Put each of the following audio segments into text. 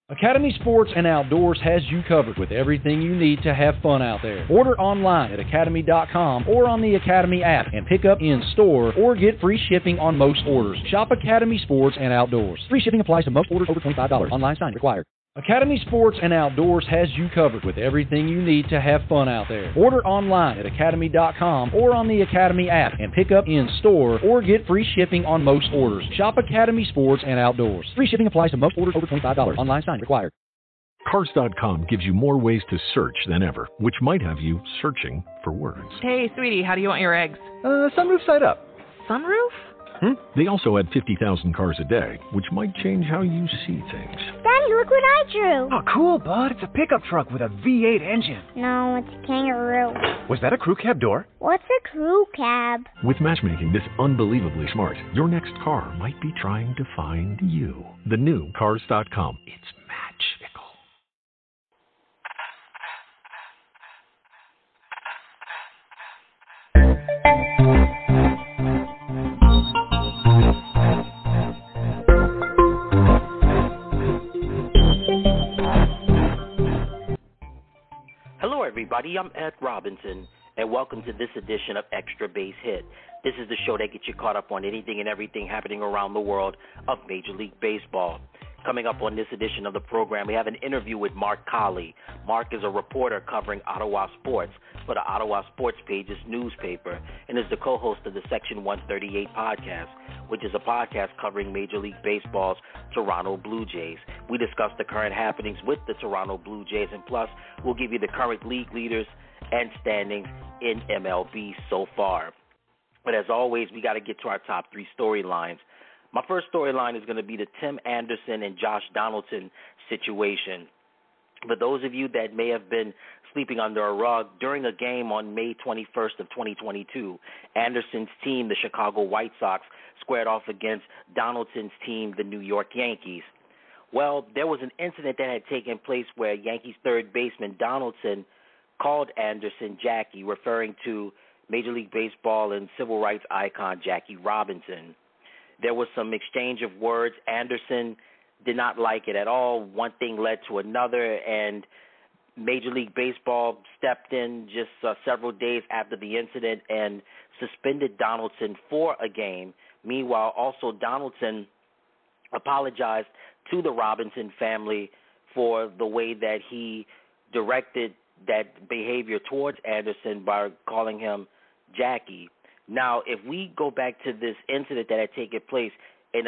Academy Sports and Outdoors has you covered with everything you need to have fun out there. Order online at academy.com or on the Academy app and pick up in store or get free shipping on most orders. Shop Academy Sports and Outdoors. Free shipping applies to most orders over $25. Online sign required. Academy Sports and Outdoors has you covered with everything you need to have fun out there. Order online at academy.com or on the Academy app and pick up in store or get free shipping on most orders. Shop Academy Sports and Outdoors. Free shipping applies to most orders over $25. Online sign required. Cars.com gives you more ways to search than ever, which might have you searching for words. Hey, sweetie, how do you want your eggs? Sunroof side up. Sunroof? They also add 50,000 cars a day, which might change how you see things. Daddy, look what I drew. Oh, cool, bud. It's a pickup truck with a V8 engine. No, it's a kangaroo. Was that a crew cab door? What's a crew cab? With matchmaking this unbelievably smart, your next car might be trying to find you. The new Cars.com. It's magical. Hello, everybody. I'm Ed Robinson, and welcome to this edition of Extra Base Hit. This is the show that gets you caught up on anything and everything happening around the world of Major League Baseball. Coming up on this edition of the program, we have an interview with Mark Colley. Mark is a reporter covering Ottawa sports for the Ottawa Sports Pages newspaper and is the co-host of the Section 138 podcast, which is a podcast covering Major League Baseball's Toronto Blue Jays. We discuss the current happenings with the Toronto Blue Jays, and plus we'll give you the current league leaders and standings in MLB so far. But as always, we got to get to our top three storylines. My first storyline is going to be the Tim Anderson and Josh Donaldson situation. For those of you that may have been sleeping under a rug, during a game on May 21st of 2022, Anderson's team, the Chicago White Sox, squared off against Donaldson's team, the New York Yankees. Well, there was an incident that had taken place where Yankees third baseman Donaldson called Anderson Jackie, referring to Major League Baseball and civil rights icon Jackie Robinson. There was some exchange of words. Anderson did not like it at all. One thing led to another, and Major League Baseball stepped in just several days after the incident and suspended Donaldson for a game. Meanwhile, also Donaldson apologized to the Robinson family for the way that he directed that behavior towards Anderson by calling him Jackie. Now, if we go back to this incident that had taken place in a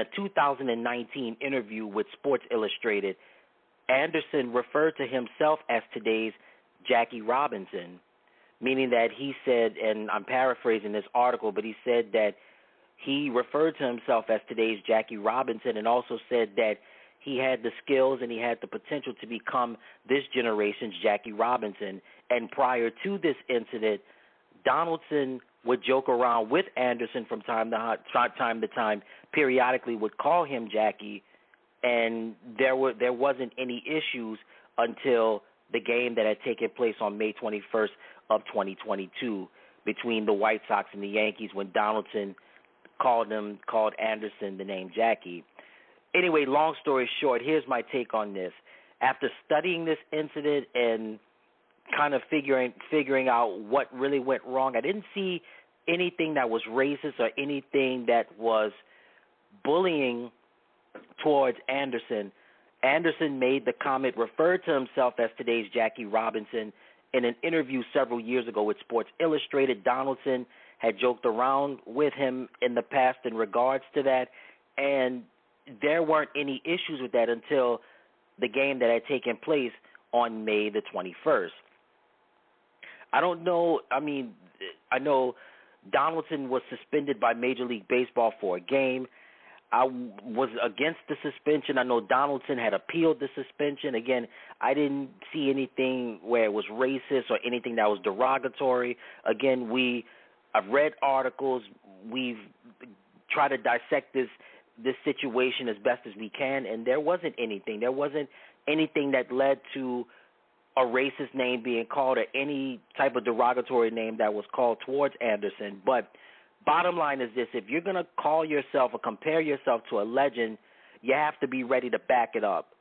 2019 interview with Sports Illustrated, Anderson referred to himself as today's Jackie Robinson, meaning that he said, and I'm paraphrasing this article, but he said that he referred to himself as today's Jackie Robinson and also said that he had the skills and he had the potential to become this generation's Jackie Robinson. And prior to this incident, Donaldson would joke around with Anderson from time to time, periodically would call him Jackie, and there wasn't any issues until the game that had taken place on May 21st of 2022 between the White Sox and the Yankees when Donaldson called Anderson the name Jackie. Anyway, long story short, here's my take on this. After studying this incident and kind of figuring out what really went wrong, I didn't see anything that was racist or anything that was bullying towards Anderson. Anderson made the comment, referred to himself as today's Jackie Robinson in an interview several years ago with Sports Illustrated. Donaldson had joked around with him in the past in regards to that, and there weren't any issues with that until the game that had taken place on May the 21st. I don't know. I know Donaldson was suspended by Major League Baseball for a game. I was against the suspension. I know Donaldson had appealed the suspension. Again, I didn't see anything where it was racist or anything that was derogatory. Again, I've read articles. We've tried to dissect this situation as best as we can, and there wasn't anything. There wasn't anything that led to a racist name being called or any type of derogatory name that was called towards Anderson. But bottom line is this: if you're going to call yourself or compare yourself to a legend, you have to be ready to back it up.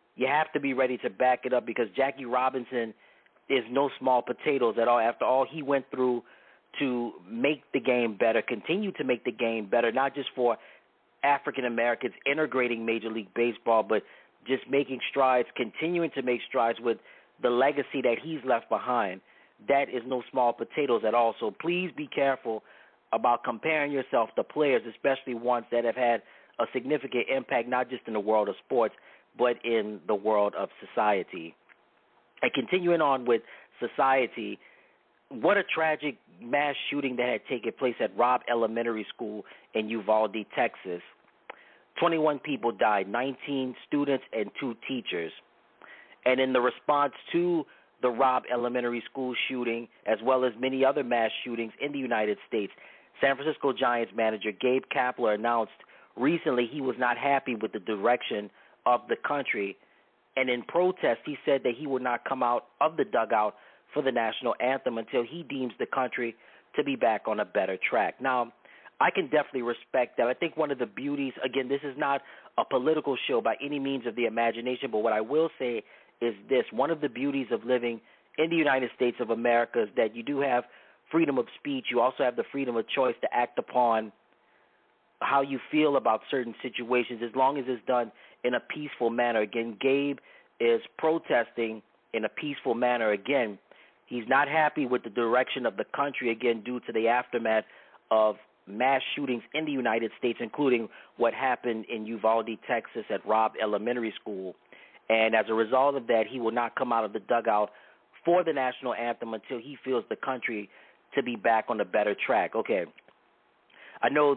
you have to be ready to back it up because Jackie Robinson is no small potatoes at all. After all he went through to make the game better, continue to make the game better, not just for African Americans integrating Major League Baseball, but just making strides, continuing to make strides with the legacy that he's left behind. That is no small potatoes at all. So please be careful about comparing yourself to players, especially ones that have had a significant impact, not just in the world of sports, but in the world of society. And continuing on with society, what a tragic mass shooting that had taken place at Robb Elementary School in Uvalde, Texas. 21 people died, 19 students and 2 teachers. And in the response to the Robb Elementary School shooting, as well as many other mass shootings in the United States, San Francisco Giants manager Gabe Kapler announced recently he was not happy with the direction of the country. And in protest, he said that he would not come out of the dugout for the national anthem until he deems the country to be back on a better track. Now, I can definitely respect that. I think one of the beauties, again, this is not a political show by any means of the imagination, but what I will say is this. One of the beauties of living in the United States of America is that you do have freedom of speech. You also have the freedom of choice to act upon how you feel about certain situations as long as it's done in a peaceful manner. Again, Gabe is protesting in a peaceful manner. Again, he's not happy with the direction of the country, again, due to the aftermath of mass shootings in the United States, including what happened in Uvalde, Texas at Robb Elementary School. And as a result of that, he will not come out of the dugout for the national anthem until he feels the country to be back on a better track. Okay. I know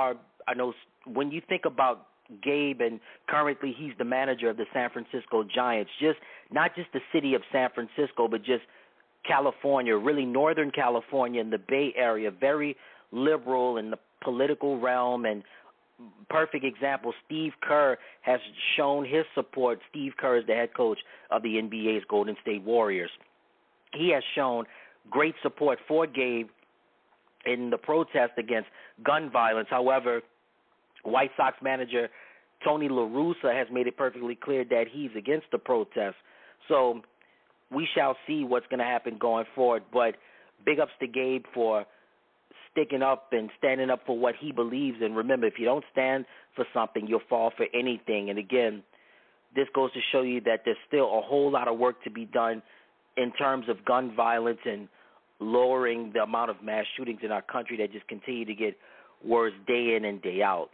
when you think about Gabe, and currently he's the manager of the San Francisco Giants, not just the city of San Francisco, but just California, really Northern California and the Bay Area, very liberal in the political realm. And perfect example, Steve Kerr has shown his support. Steve Kerr is the head coach of the NBA's Golden State Warriors. He has shown great support for Gabe in the protest against gun violence. However, White Sox manager Tony La Russa has made it perfectly clear that he's against the protest. So we shall see what's going to happen going forward. But big ups to Gabe for sticking up and standing up for what he believes in. Remember, if you don't stand for something, you'll fall for anything. And again, this goes to show you that there's still a whole lot of work to be done in terms of gun violence and lowering the amount of mass shootings in our country that just continue to get worse day in and day out.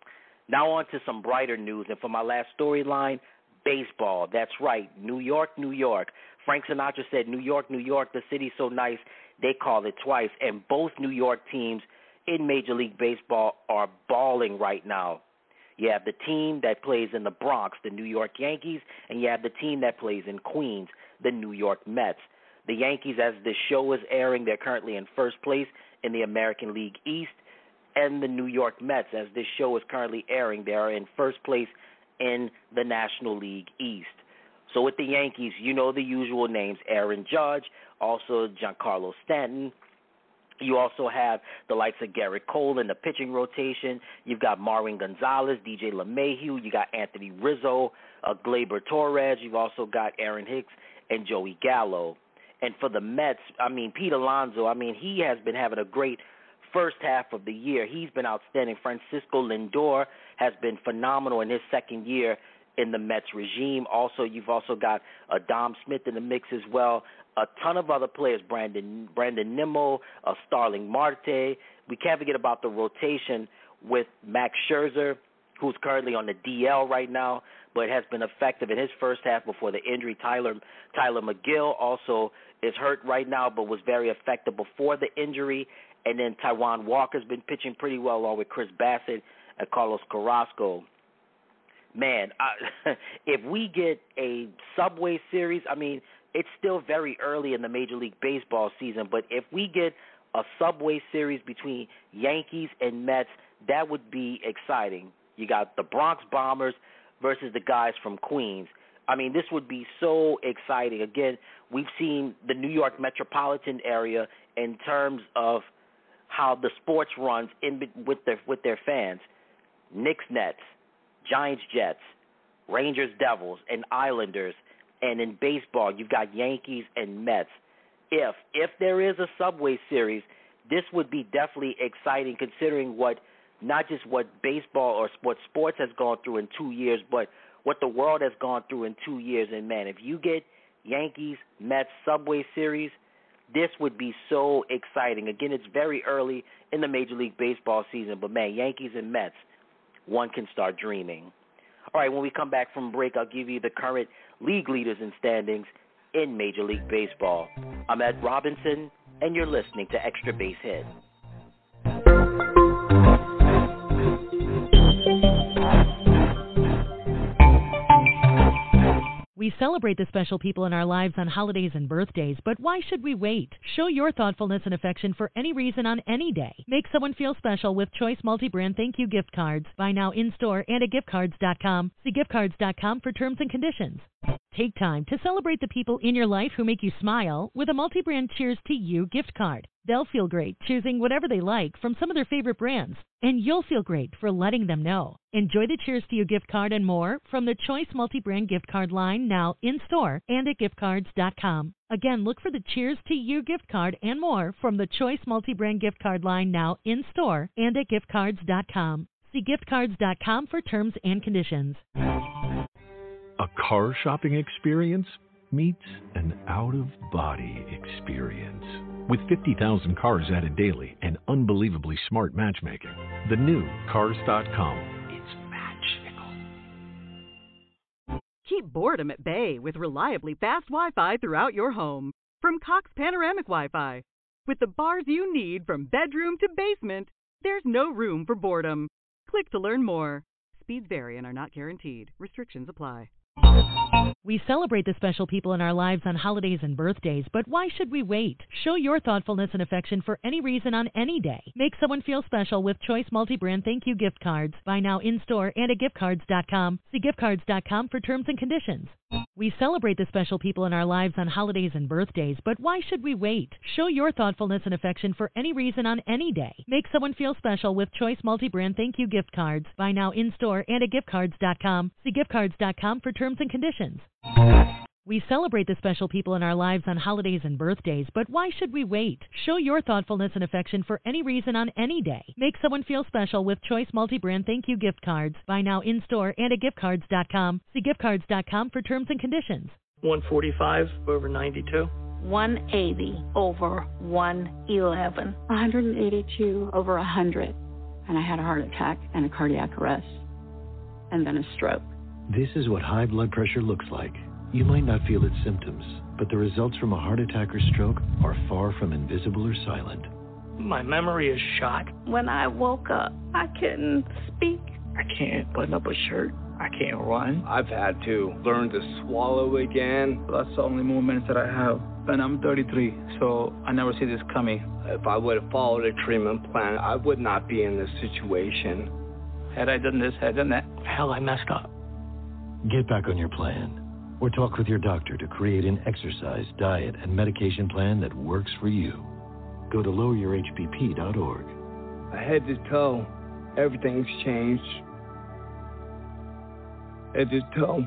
Now on to some brighter news. And for my last storyline, baseball. That's right, New York, New York. Frank Sinatra said, New York, New York, the city's so nice, they call it twice. And both New York teams in Major League Baseball are balling right now. You have the team that plays in the Bronx, the New York Yankees, and you have the team that plays in Queens, the New York Mets. The Yankees, as this show is airing, they're currently in first place in the American League East. And the New York Mets, as this show is currently airing, they are in first place in the National League East. So with the Yankees, you know the usual names, Aaron Judge, also Giancarlo Stanton. You also have the likes of Garrett Cole in the pitching rotation. You've got Marwin Gonzalez, DJ LeMahieu. You got Anthony Rizzo, Gleyber Torres. You've also got Aaron Hicks and Joey Gallo. And for the Mets, Pete Alonso, he has been having a great first half of the year. He's been outstanding. Francisco Lindor has been phenomenal in his second year in the Mets regime. Also, you've also got Dom Smith in the mix as well. A ton of other players, Brandon Nimmo, Starling Marte. We can't forget about the rotation with Max Scherzer, who's currently on the DL right now, but has been effective in his first half before the injury. Tyler McGill also is hurt right now, but was very effective before the injury. And then Taijuan Walker's been pitching pretty well along with Chris Bassett and Carlos Carrasco. Man, if we get a Subway Series, it's still very early in the Major League Baseball season, but if we get a Subway Series between Yankees and Mets, that would be exciting. You got the Bronx Bombers versus the guys from Queens. This would be so exciting. Again, we've seen the New York metropolitan area in terms of how the sports runs with their fans. Knicks Nets, Giants Jets, Rangers, Devils, and Islanders. And in baseball, you've got Yankees and Mets. If there is a Subway Series, this would be definitely exciting considering not just what baseball or what sports has gone through in 2 years, but what the world has gone through in 2 years. And, man, if you get Yankees, Mets, Subway Series, this would be so exciting. Again, it's very early in the Major League Baseball season, but, man, Yankees and Mets, one can start dreaming. All right, when we come back from break, I'll give you the current league leaders and standings in Major League Baseball. I'm Ed Robinson, and you're listening to Extra Base Hit. We celebrate the special people in our lives on holidays and birthdays, but why should we wait? Show your thoughtfulness and affection for any reason on any day. Make someone feel special with Choice Multi-Brand Thank You gift cards. Buy now in-store and at giftcards.com. See giftcards.com for terms and conditions. Take time to celebrate the people in your life who make you smile with a multi-brand Cheers to You gift card. They'll feel great choosing whatever they like from some of their favorite brands, and you'll feel great for letting them know. Enjoy the Cheers to You gift card and more from the Choice Multi-Brand gift card line now in-store and at giftcards.com. Again, look for the Cheers to You gift card and more from the Choice Multi-Brand gift card line now in-store and at giftcards.com. See giftcards.com for terms and conditions. A car shopping experience meets an out-of-body experience. With 50,000 cars added daily and unbelievably smart matchmaking, the new Cars.com, it's magical. Keep boredom at bay with reliably fast Wi-Fi throughout your home. From Cox Panoramic Wi-Fi. With the bars you need from bedroom to basement, there's no room for boredom. Click to learn more. Speeds vary and are not guaranteed. Restrictions apply. We celebrate the special people in our lives on holidays and birthdays, but why should we wait? Show your thoughtfulness and affection for any reason on any day. Make someone feel special with Choice Multi-Brand Thank You gift cards. Buy now in-store and at giftcards.com. See giftcards.com for terms and conditions. We celebrate the special people in our lives on holidays and birthdays, but why should we wait? Show your thoughtfulness and affection for any reason on any day. Make someone feel special with Choice Multi-Brand Thank You gift cards. Buy now in-store and at giftcards.com. See giftcards.com for terms and conditions. We celebrate the special people in our lives on holidays and birthdays, but why should we wait? Show your thoughtfulness and affection for any reason on any day. Make someone feel special with Choice Multi-Brand Thank You gift cards. Buy now in-store and at giftcards.com. See giftcards.com for terms and conditions. 145 over 92. 180 over 111. 182 over 100. And I had a heart attack and a cardiac arrest. And then a stroke. This is what high blood pressure looks like. You might not feel its symptoms, but the results from a heart attack or stroke are far from invisible or silent. My memory is shot. When I woke up, I couldn't speak. I can't button up a shirt. I can't run. I've had to learn to swallow again. That's the only moments that I have. And I'm 33, so I never see this coming. If I would have followed a treatment plan, I would not be in this situation. Had I done this, had I done that, hell, I messed up. Get back on your plan, or talk with your doctor to create an exercise, diet, and medication plan that works for you. Go to loweryourhbp.org. Head to toe, everything's changed. Head to toe.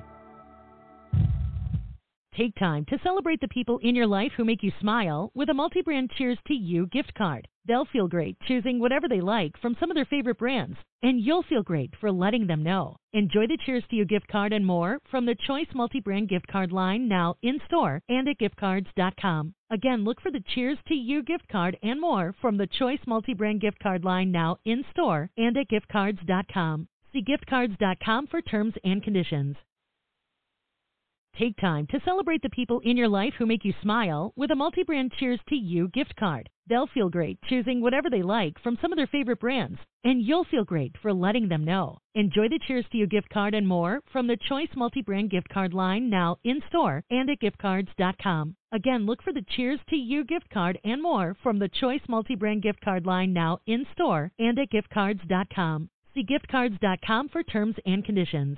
Take time to celebrate the people in your life who make you smile with a multi-brand Cheers to You gift card. They'll feel great choosing whatever they like from some of their favorite brands, and you'll feel great for letting them know. Enjoy the Cheers to You gift card and more from the Choice Multi-Brand gift card line now in-store and at giftcards.com. Again, look for the Cheers to You gift card and more from the Choice Multi-Brand gift card line now in-store and at giftcards.com. See giftcards.com for terms and conditions. Take time to celebrate the people in your life who make you smile with a multi-brand Cheers to You gift card. They'll feel great choosing whatever they like from some of their favorite brands, and you'll feel great for letting them know. Enjoy the Cheers to You gift card and more from the Choice Multi-Brand gift card line now in-store and at giftcards.com. Again, look for the Cheers to You gift card and more from the Choice Multi-Brand gift card line now in-store and at giftcards.com. See giftcards.com for terms and conditions.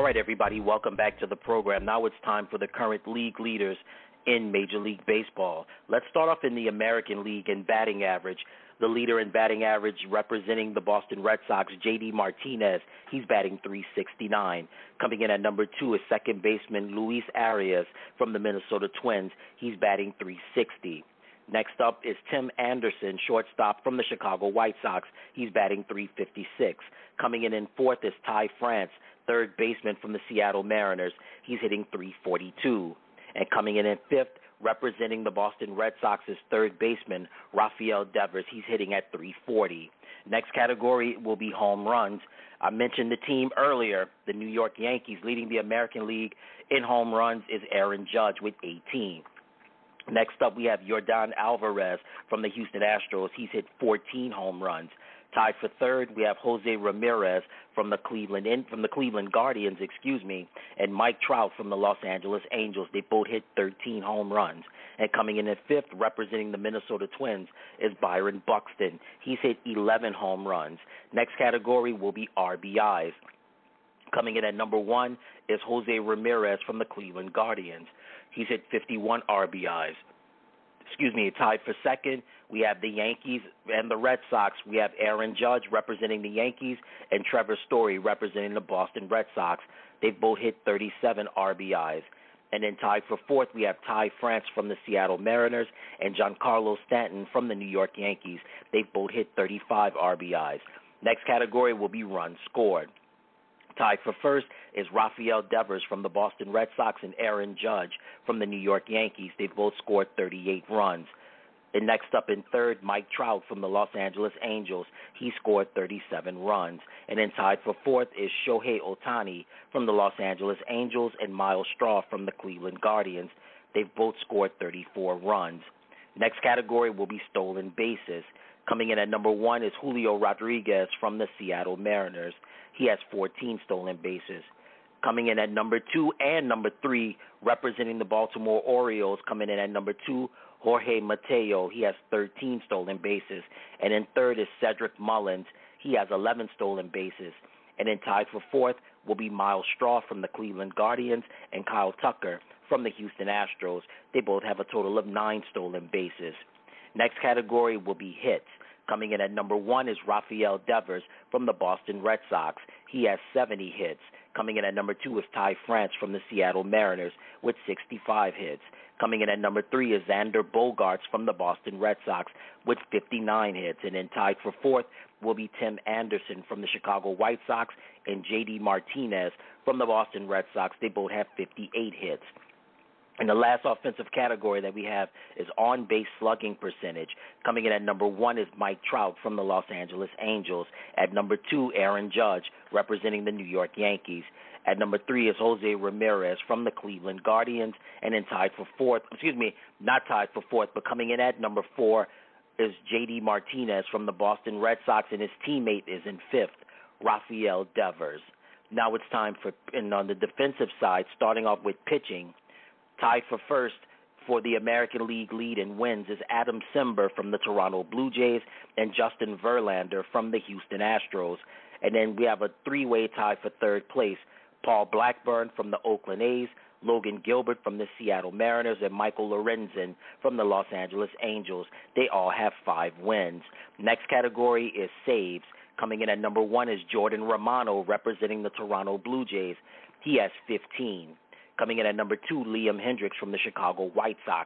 All right, everybody, welcome back to the program. Now it's time for the current league leaders in Major League Baseball. Let's start off in the American League in batting average. The leader in batting average representing the Boston Red Sox, J.D. Martinez. He's batting .369. Coming in at number 2 is second baseman Luis Arias from the Minnesota Twins. He's batting .360. Next up is Tim Anderson, shortstop from the Chicago White Sox. He's batting .356. Coming in fourth is Ty France, third baseman from the Seattle Mariners. He's hitting .342. And coming in fifth, representing the Boston Red Sox, is third baseman Rafael Devers. He's hitting at .340. Next category will be home runs. I mentioned the team earlier, the New York Yankees. Leading the American League in home runs is Aaron Judge with 18. Next up, we have Yordan Alvarez from the Houston Astros. He's hit 14 home runs. Tied for third, we have Jose Ramirez from the Cleveland Guardians, and Mike Trout from the Los Angeles Angels. They both hit 13 home runs. And coming in fifth, representing the Minnesota Twins, is Byron Buxton. He's hit 11 home runs. Next category will be RBIs. Coming in at number 1 is Jose Ramirez from the Cleveland Guardians. He's hit 51 RBIs. Tied for second, we have the Yankees and the Red Sox. We have Aaron Judge representing the Yankees and Trevor Story representing the Boston Red Sox. They've both hit 37 RBIs. And then tied for fourth, we have Ty France from the Seattle Mariners and Giancarlo Stanton from the New York Yankees. They've both hit 35 RBIs. Next category will be runs scored. Tied for first is Rafael Devers from the Boston Red Sox and Aaron Judge from the New York Yankees. They've both scored 38 runs. And next up in third, Mike Trout from the Los Angeles Angels. He scored 37 runs. And then tied for fourth is Shohei Ohtani from the Los Angeles Angels and Miles Straw from the Cleveland Guardians. They've both scored 34 runs. Next category will be stolen bases. Coming in at number 1 is Julio Rodriguez from the Seattle Mariners. He has 14 stolen bases. Coming in at number 2 and number 3, representing the Baltimore Orioles, coming in at number 2, Jorge Mateo. He has 13 stolen bases. And in third is Cedric Mullins. He has 11 stolen bases. And then tied for fourth will be Miles Straw from the Cleveland Guardians and Kyle Tucker from the Houston Astros. They both have a total of 9 stolen bases. Next category will be hits. Coming in at number 1 is Rafael Devers from the Boston Red Sox. He has 70 hits. Coming in at number 2 is Ty France from the Seattle Mariners with 65 hits. Coming in at number 3 is Xander Bogaerts from the Boston Red Sox with 59 hits. And then tied for fourth will be Tim Anderson from the Chicago White Sox and J.D. Martinez from the Boston Red Sox. They both have 58 hits. And the last offensive category that we have is on-base slugging percentage. Coming in at number 1 is Mike Trout from the Los Angeles Angels. At number 2, Aaron Judge, representing the New York Yankees. At number 3 is Jose Ramirez from the Cleveland Guardians. And then tied for fourth, not tied for fourth, but coming in at number 4 is J.D. Martinez from the Boston Red Sox, and his teammate is in fifth, Rafael Devers. Now it's time and on the defensive side, starting off with pitching. Tied for first for the American League lead in wins is Adam Simber from the Toronto Blue Jays and Justin Verlander from the Houston Astros. And then we have a 3-way tie for third place. Paul Blackburn from the Oakland A's, Logan Gilbert from the Seattle Mariners, and Michael Lorenzen from the Los Angeles Angels. They all have 5 wins. Next category is saves. Coming in at number 1 is Jordan Romano representing the Toronto Blue Jays. He has 15. Coming in at number 2, Liam Hendricks from the Chicago White Sox,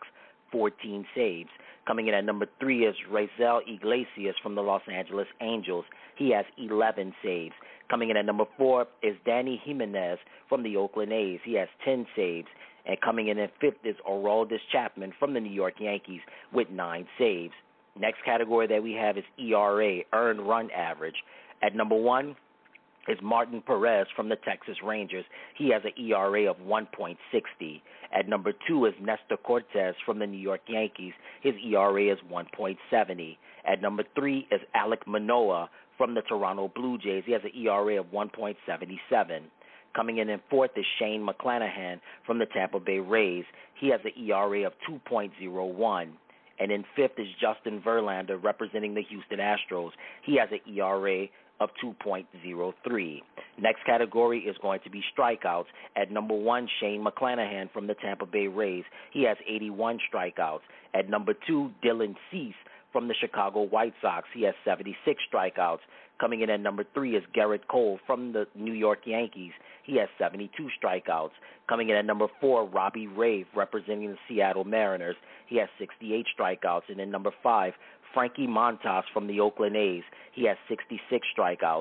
14 saves. Coming in at number 3 is Raisel Iglesias from the Los Angeles Angels. He has 11 saves. Coming in at number 4 is Danny Jimenez from the Oakland A's. He has 10 saves. And coming in at fifth is Aroldis Chapman from the New York Yankees with 9 saves. Next category that we have is ERA, earned run average. At number 1 is Martin Perez from the Texas Rangers. He has an ERA of 1.60. At number 2 is Nestor Cortez from the New York Yankees. His ERA is 1.70. At number 3 is Alek Manoah from the Toronto Blue Jays. He has an ERA of 1.77. Coming in fourth is Shane McClanahan from the Tampa Bay Rays. He has an ERA of 2.01. And in fifth is Justin Verlander representing the Houston Astros. He has an ERA of 2.03. Next category is going to be strikeouts. At number 1, Shane McClanahan from the Tampa Bay Rays. He has 81 strikeouts. At number 2, Dylan Cease from the Chicago White Sox. He has 76 strikeouts. Coming in at number 3 is Garrett Cole from the New York Yankees. He has 72 strikeouts. Coming in at number 4, Robbie Ray representing the Seattle Mariners. He has 68 strikeouts. And then number 5, Frankie Montas from the Oakland A's. He has 66 strikeouts.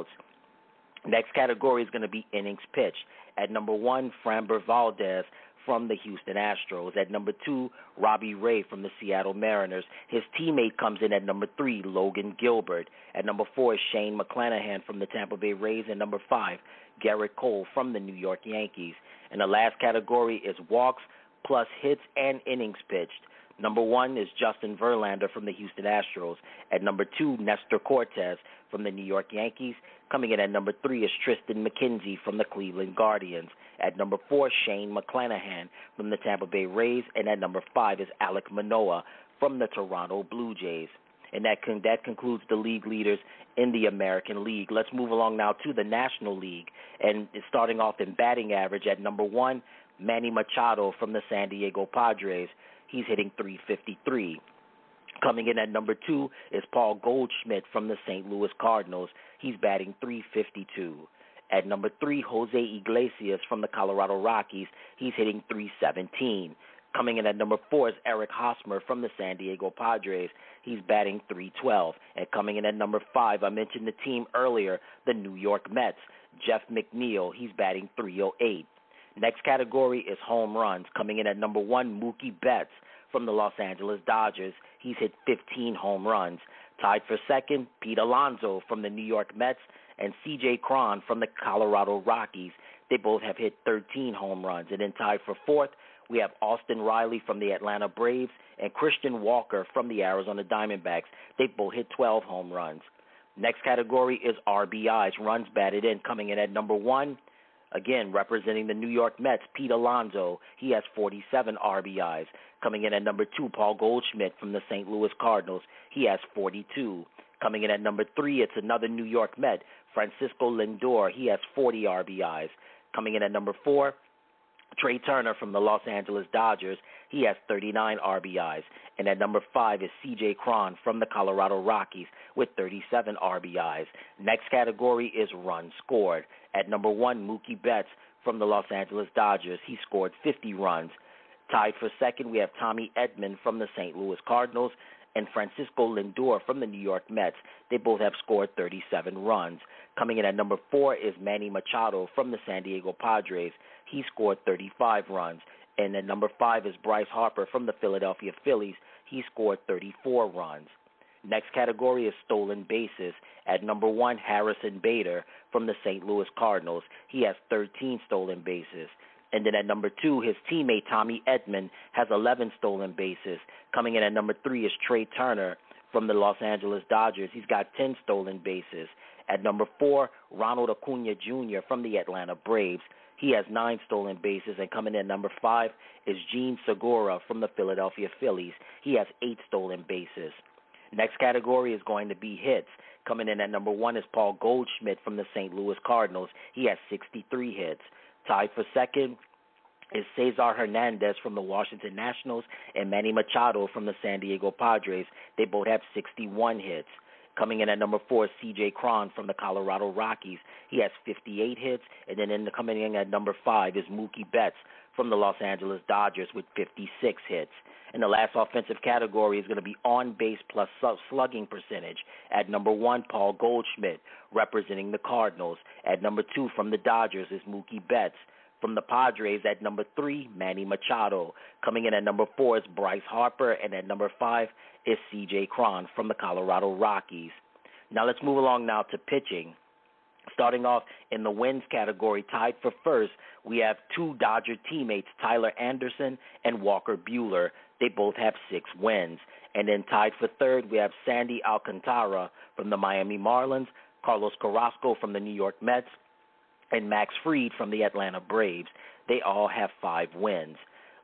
Next category is going to be innings pitched. At number 1, Framber Valdez from the Houston Astros. At number 2, Robbie Ray from the Seattle Mariners. His teammate comes in at number 3, Logan Gilbert. At number 4 is Shane McClanahan from the Tampa Bay Rays. And number 5, Garrett Cole from the New York Yankees. And the last category is walks plus hits and innings pitched. Number 1 is Justin Verlander from the Houston Astros. At number 2, Nestor Cortez from the New York Yankees. Coming in at number 3 is Tristan McKenzie from the Cleveland Guardians. At number 4, Shane McClanahan from the Tampa Bay Rays. And at number 5 is Alek Manoah from the Toronto Blue Jays. And that concludes the league leaders in the American League. Let's move along now to the National League. And starting off in batting average, at number 1, Manny Machado from the San Diego Padres. He's hitting .353. Coming in at number 2 is Paul Goldschmidt from the St. Louis Cardinals. He's batting .352. At number 3, Jose Iglesias from the Colorado Rockies. He's hitting .317. Coming in at number 4 is Eric Hosmer from the San Diego Padres. He's batting .312. And coming in at number 5, I mentioned the team earlier, the New York Mets. Jeff McNeil, he's batting .308. Next category is home runs. Coming in at number 1, Mookie Betts from the Los Angeles Dodgers. He's hit 15 home runs. Tied for second, Pete Alonso from the New York Mets and C.J. Cron from the Colorado Rockies. They both have hit 13 home runs. And then tied for fourth, we have Austin Riley from the Atlanta Braves and Christian Walker from the Arizona Diamondbacks. They both hit 12 home runs. Next category is RBIs, runs batted in. Coming in at number 1, again, representing the New York Mets, Pete Alonso. He has 47 RBIs. Coming in at number 2, Paul Goldschmidt from the St. Louis Cardinals. He has 42. Coming in at number 3, it's another New York Met, Francisco Lindor. He has 40 RBIs. Coming in at number 4, Trey Turner from the Los Angeles Dodgers. He has 39 RBIs. And at number 5 is C.J. Cron from the Colorado Rockies with 37 RBIs. Next category is runs scored. At number 1, Mookie Betts from the Los Angeles Dodgers. He scored 50 runs. Tied for second, we have Tommy Edman from the St. Louis Cardinals and Francisco Lindor from the New York Mets. They both have scored 37 runs. Coming in at number 4 is Manny Machado from the San Diego Padres. He scored 35 runs. And at number 5 is Bryce Harper from the Philadelphia Phillies. He scored 34 runs. Next category is stolen bases. At number 1, Harrison Bader from the St. Louis Cardinals. He has 13 stolen bases. And then at number 2, his teammate Tommy Edman has 11 stolen bases. Coming in at number 3 is Trey Turner from the Los Angeles Dodgers. He's got 10 stolen bases. At number 4, Ronald Acuna Jr. from the Atlanta Braves. He has 9 stolen bases. And coming in at number 5 is Gene Segura from the Philadelphia Phillies. He has 8 stolen bases. Next category is going to be hits. Coming in at number 1 is Paul Goldschmidt from the St. Louis Cardinals. He has 63 hits. Tied for second is Cesar Hernandez from the Washington Nationals and Manny Machado from the San Diego Padres. They both have 61 hits. Coming in at number 4 is C.J. Cron from the Colorado Rockies. He has 58 hits. And then coming in at number 5 is Mookie Betts from the Los Angeles Dodgers with 56 hits. And the last offensive category is going to be on-base plus slugging percentage. At number 1, Paul Goldschmidt, representing the Cardinals. At number 2, from the Dodgers, is Mookie Betts. From the Padres, at number 3, Manny Machado. Coming in at number 4 is Bryce Harper. And at number 5 is C.J. Cron from the Colorado Rockies. Now let's move along now to pitching. Starting off in the wins category, tied for first, we have 2 Dodger teammates, Tyler Anderson and Walker Buehler. They both have 6 wins. And then tied for third, we have Sandy Alcantara from the Miami Marlins, Carlos Carrasco from the New York Mets, and Max Fried from the Atlanta Braves. They all have 5 wins.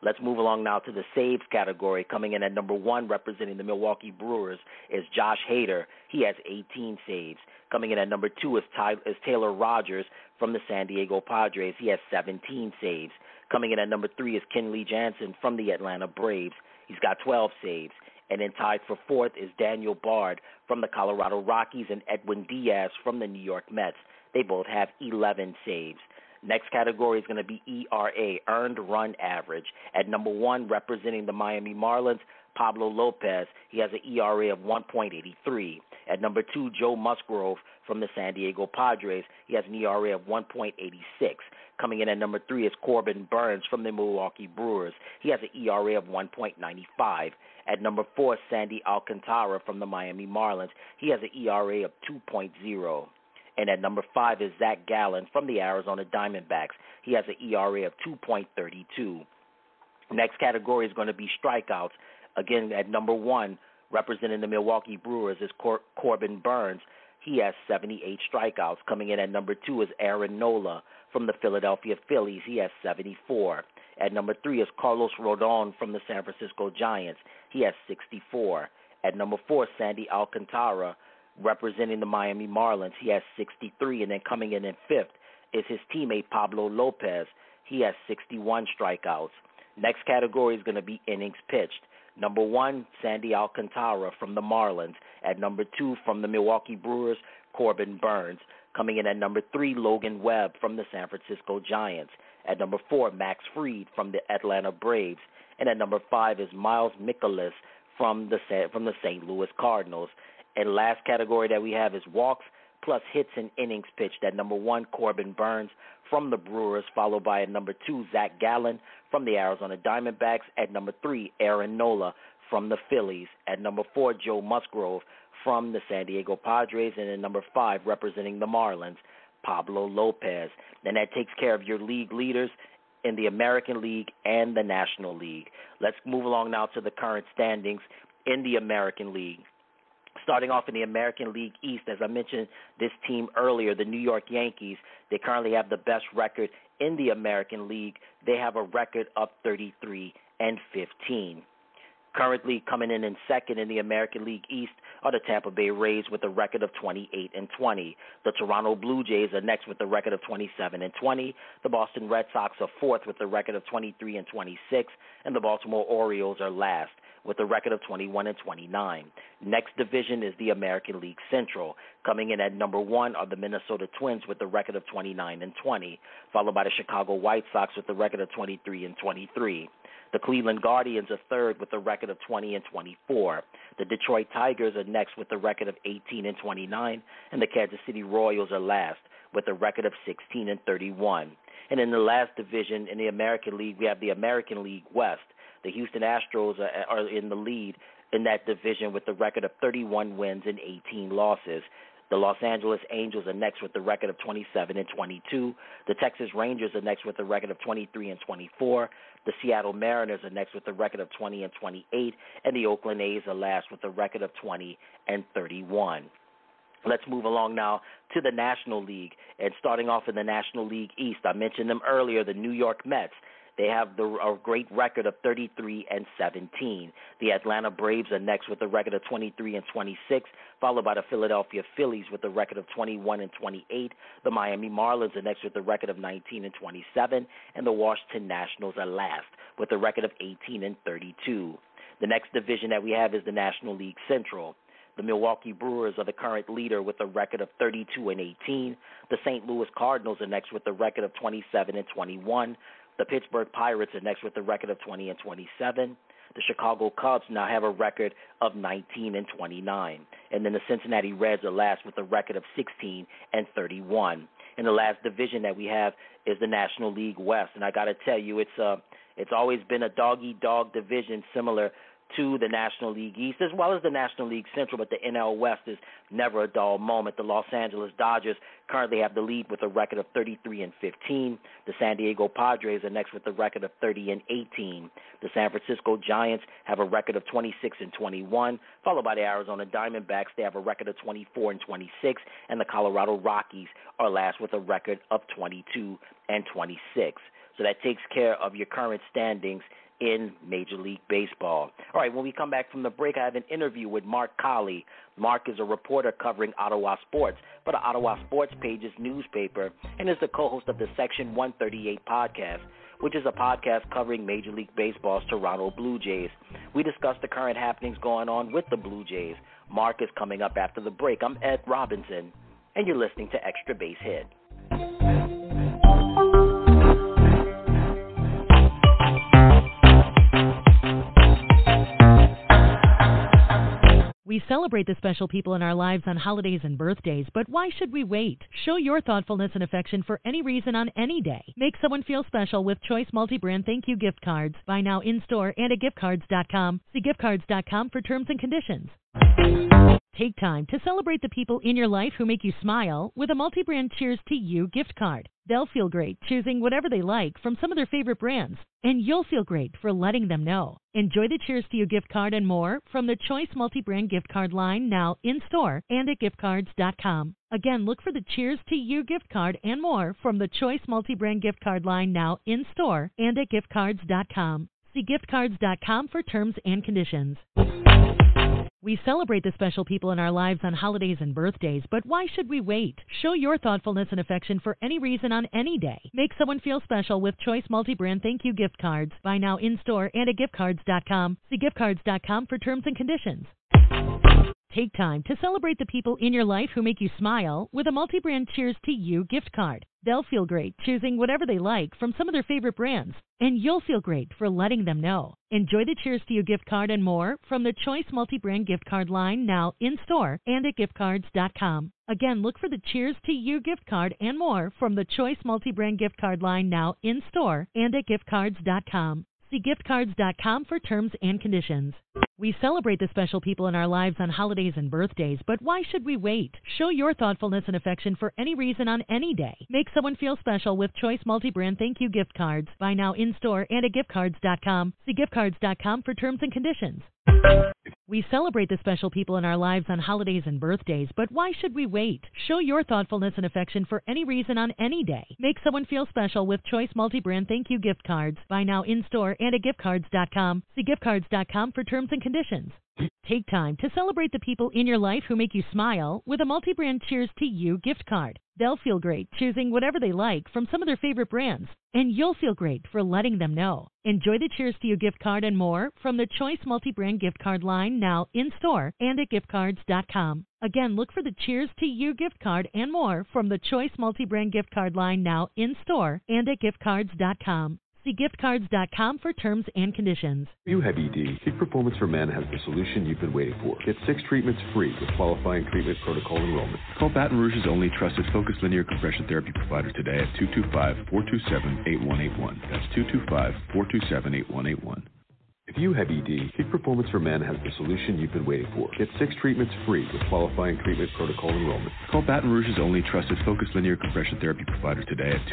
Let's move along now to the saves category. Coming in at number 1, representing the Milwaukee Brewers, is Josh Hader. He has 18 saves. Coming in at number 2 is Taylor Rogers from the San Diego Padres. He has 17 saves. Coming in at number 3 is Kenley Jansen from the Atlanta Braves. He's got 12 saves. And then tied for 4th is Daniel Bard from the Colorado Rockies and Edwin Diaz from the New York Mets. They both have 11 saves. Next category is going to be ERA, earned run average. At number 1, representing the Miami Marlins, Pablo Lopez. He has an ERA of 1.83. At number 2, Joe Musgrove from the San Diego Padres. He has an ERA of 1.86. Coming in at number 3 is Corbin Burns from the Milwaukee Brewers. He has an ERA of 1.95. At number 4, Sandy Alcantara from the Miami Marlins. He has an ERA of 2.0. And at number 5 is Zach Gallen from the Arizona Diamondbacks. He has an ERA of 2.32. Next category is going to be strikeouts. Again, at number 1, representing the Milwaukee Brewers, is Corbin Burns. He has 78 strikeouts. Coming in at number 2 is Aaron Nola from the Philadelphia Phillies. He has 74. At number 3 is Carlos Rodon from the San Francisco Giants. He has 64. At number 4, Sandy Alcantara, representing the Miami Marlins. He has 63. And then coming in 5th is his teammate Pablo Lopez. He has 61 strikeouts. Next category is going to be innings pitched. Number 1, Sandy Alcantara from the Marlins. At number 2, from the Milwaukee Brewers, Corbin Burns. Coming in at number 3, Logan Webb from the San Francisco Giants. At number 4, Max Fried from the Atlanta Braves. And at number 5 is Miles Mikolas from the St. Louis Cardinals. And last category that we have is walks plus hits and innings pitched. At number 1, Corbin Burns from the Brewers, followed by at number 2, Zach Gallen from the Arizona Diamondbacks. At number 3, Aaron Nola from the Phillies. At number 4, Joe Musgrove from the San Diego Padres. And at number 5, representing the Marlins, Pablo Lopez. And that takes care of your league leaders in the American League and the National League. Let's move along now to the current standings in the American League. Starting off in the American League East, as I mentioned this team earlier, the New York Yankees, they currently have the best record in the American League. They have a record of 33-15. Currently coming in second in the American League East are the Tampa Bay Rays with a record of 28-20. The Toronto Blue Jays are next with a record of 27-20. The Boston Red Sox are fourth with a record of 23-26, and the Baltimore Orioles are last with a record of 21-29. Next division is the American League Central. Coming in at number 1 are the Minnesota Twins with a record of 29-20, followed by the Chicago White Sox with a record of 23-23. The Cleveland Guardians are third with a record of 20-24. The Detroit Tigers are next with a record of 18-29, and the Kansas City Royals are last with a record of 16-31. And in the last division in the American League, we have the American League West. The Houston Astros are in the lead in that division with a record of 31 wins and 18 losses. The Los Angeles Angels are next with a record of 27-22. The Texas Rangers are next with a record of 23-24. The Seattle Mariners are next with a record of 20-28, and the Oakland A's are last with a record of 20-31. Let's move along now to the National League. And starting off in the National League East, I mentioned them earlier, the New York Mets. They have a great record of 33-17. The Atlanta Braves are next with a record of 23-26, followed by the Philadelphia Phillies with a record of 21-28. The Miami Marlins are next with a record of 19-27, and the Washington Nationals are last with a record of 18-32. The next division that we have is the National League Central. The Milwaukee Brewers are the current leader with a record of 32-18. The St. Louis Cardinals are next with a record of 27-21. The Pittsburgh Pirates are next with a record of 20-27. The Chicago Cubs now have a record of 19-29. And then the Cincinnati Reds are last with a record of 16-31. And the last division that we have is the National League West. And I got to tell you, it's always been a dog-eat-dog division similar to the National League East as well as the National League Central, but the NL West is never a dull moment. The Los Angeles Dodgers currently have the lead with a record of 33-15. The San Diego Padres are next with a record of 30-18. The San Francisco Giants have a record of 26-21, followed by the Arizona Diamondbacks. They have a record of 24-26, and the Colorado Rockies are last with a record of 22-26. So that takes care of your current standings in Major League Baseball. All right, when we come back from the break, I have an interview with Mark Colley. Mark is a reporter covering Ottawa sports for the Ottawa Sports Pages newspaper and is the co-host of the Section 138 podcast, which is a podcast covering Major League Baseball's Toronto Blue Jays. We discuss the current happenings going on with the Blue Jays. Mark is coming up after the break. I'm Ed Robinson, and you're listening to Extra Base Hit. We celebrate the special people in our lives on holidays and birthdays, but why should we wait? Show your thoughtfulness and affection for any reason on any day. Make someone feel special with Choice Multi-Brand Thank You gift cards. Buy now in-store and at giftcards.com. See giftcards.com for terms and conditions. Take time to celebrate the people in your life who make you smile with a multi-brand Cheers to You gift card. They'll feel great choosing whatever they like from some of their favorite brands, and you'll feel great for letting them know. Enjoy the Cheers to You gift card and more from the Choice Multi-Brand gift card line now in-store and at giftcards.com. Again, look for the Cheers to You gift card and more from the Choice Multi-Brand gift card line now in-store and at giftcards.com. See giftcards.com for terms and conditions. We celebrate the special people in our lives on holidays and birthdays, but why should we wait? Show your thoughtfulness and affection for any reason on any day. Make someone feel special with Choice Multi-Brand Thank You gift cards. Buy now in-store and at giftcards.com. See giftcards.com for terms and conditions. Take time to celebrate the people in your life who make you smile with a multi-brand Cheers to You gift card. They'll feel great choosing whatever they like from some of their favorite brands, and you'll feel great for letting them know. Enjoy the Cheers to You gift card and more from the Choice Multi-Brand gift card line now in-store and at giftcards.com. Again, look for the Cheers to You gift card and more from the Choice Multi-Brand gift card line now in-store and at giftcards.com. See giftcards.com for terms and conditions. We celebrate the special people in our lives on holidays and birthdays, but why should we wait? Show your thoughtfulness and affection for any reason on any day. Make someone feel special with Choice Multi-Brand Thank You gift cards. Buy now in-store and at giftcards.com. See giftcards.com for terms and conditions. We celebrate the special people in our lives on holidays and birthdays, but why should we wait? Show your thoughtfulness and affection for any reason on any day. Make someone feel special with Choice Multi-Brand Thank You gift cards. Buy now in-store and at giftcards.com. See giftcards.com for terms and conditions. Take time to celebrate the people in your life who make you smile with a multi-brand Cheers to You gift card. They'll feel great choosing whatever they like from some of their favorite brands, and you'll feel great for letting them know. Enjoy the Cheers to You gift card and more from the Choice Multi-Brand gift card line now in-store and at giftcards.com. Again, look for the Cheers to You gift card and more from the Choice Multi-Brand gift card line now in-store and at giftcards.com. See giftcards.com for terms and conditions. If you have ED, Peak Performance for Men has the solution you've been waiting for. Get 6 treatments free with qualifying treatment protocol enrollment. Call Baton Rouge's only trusted focused linear compression therapy provider today at 225-427-8181. That's 225-427-8181. If you have ED, Peak Performance for Men has the solution you've been waiting for. Get 6 treatments free with qualifying treatment protocol enrollment. Call Baton Rouge's only trusted focused linear compression therapy provider today at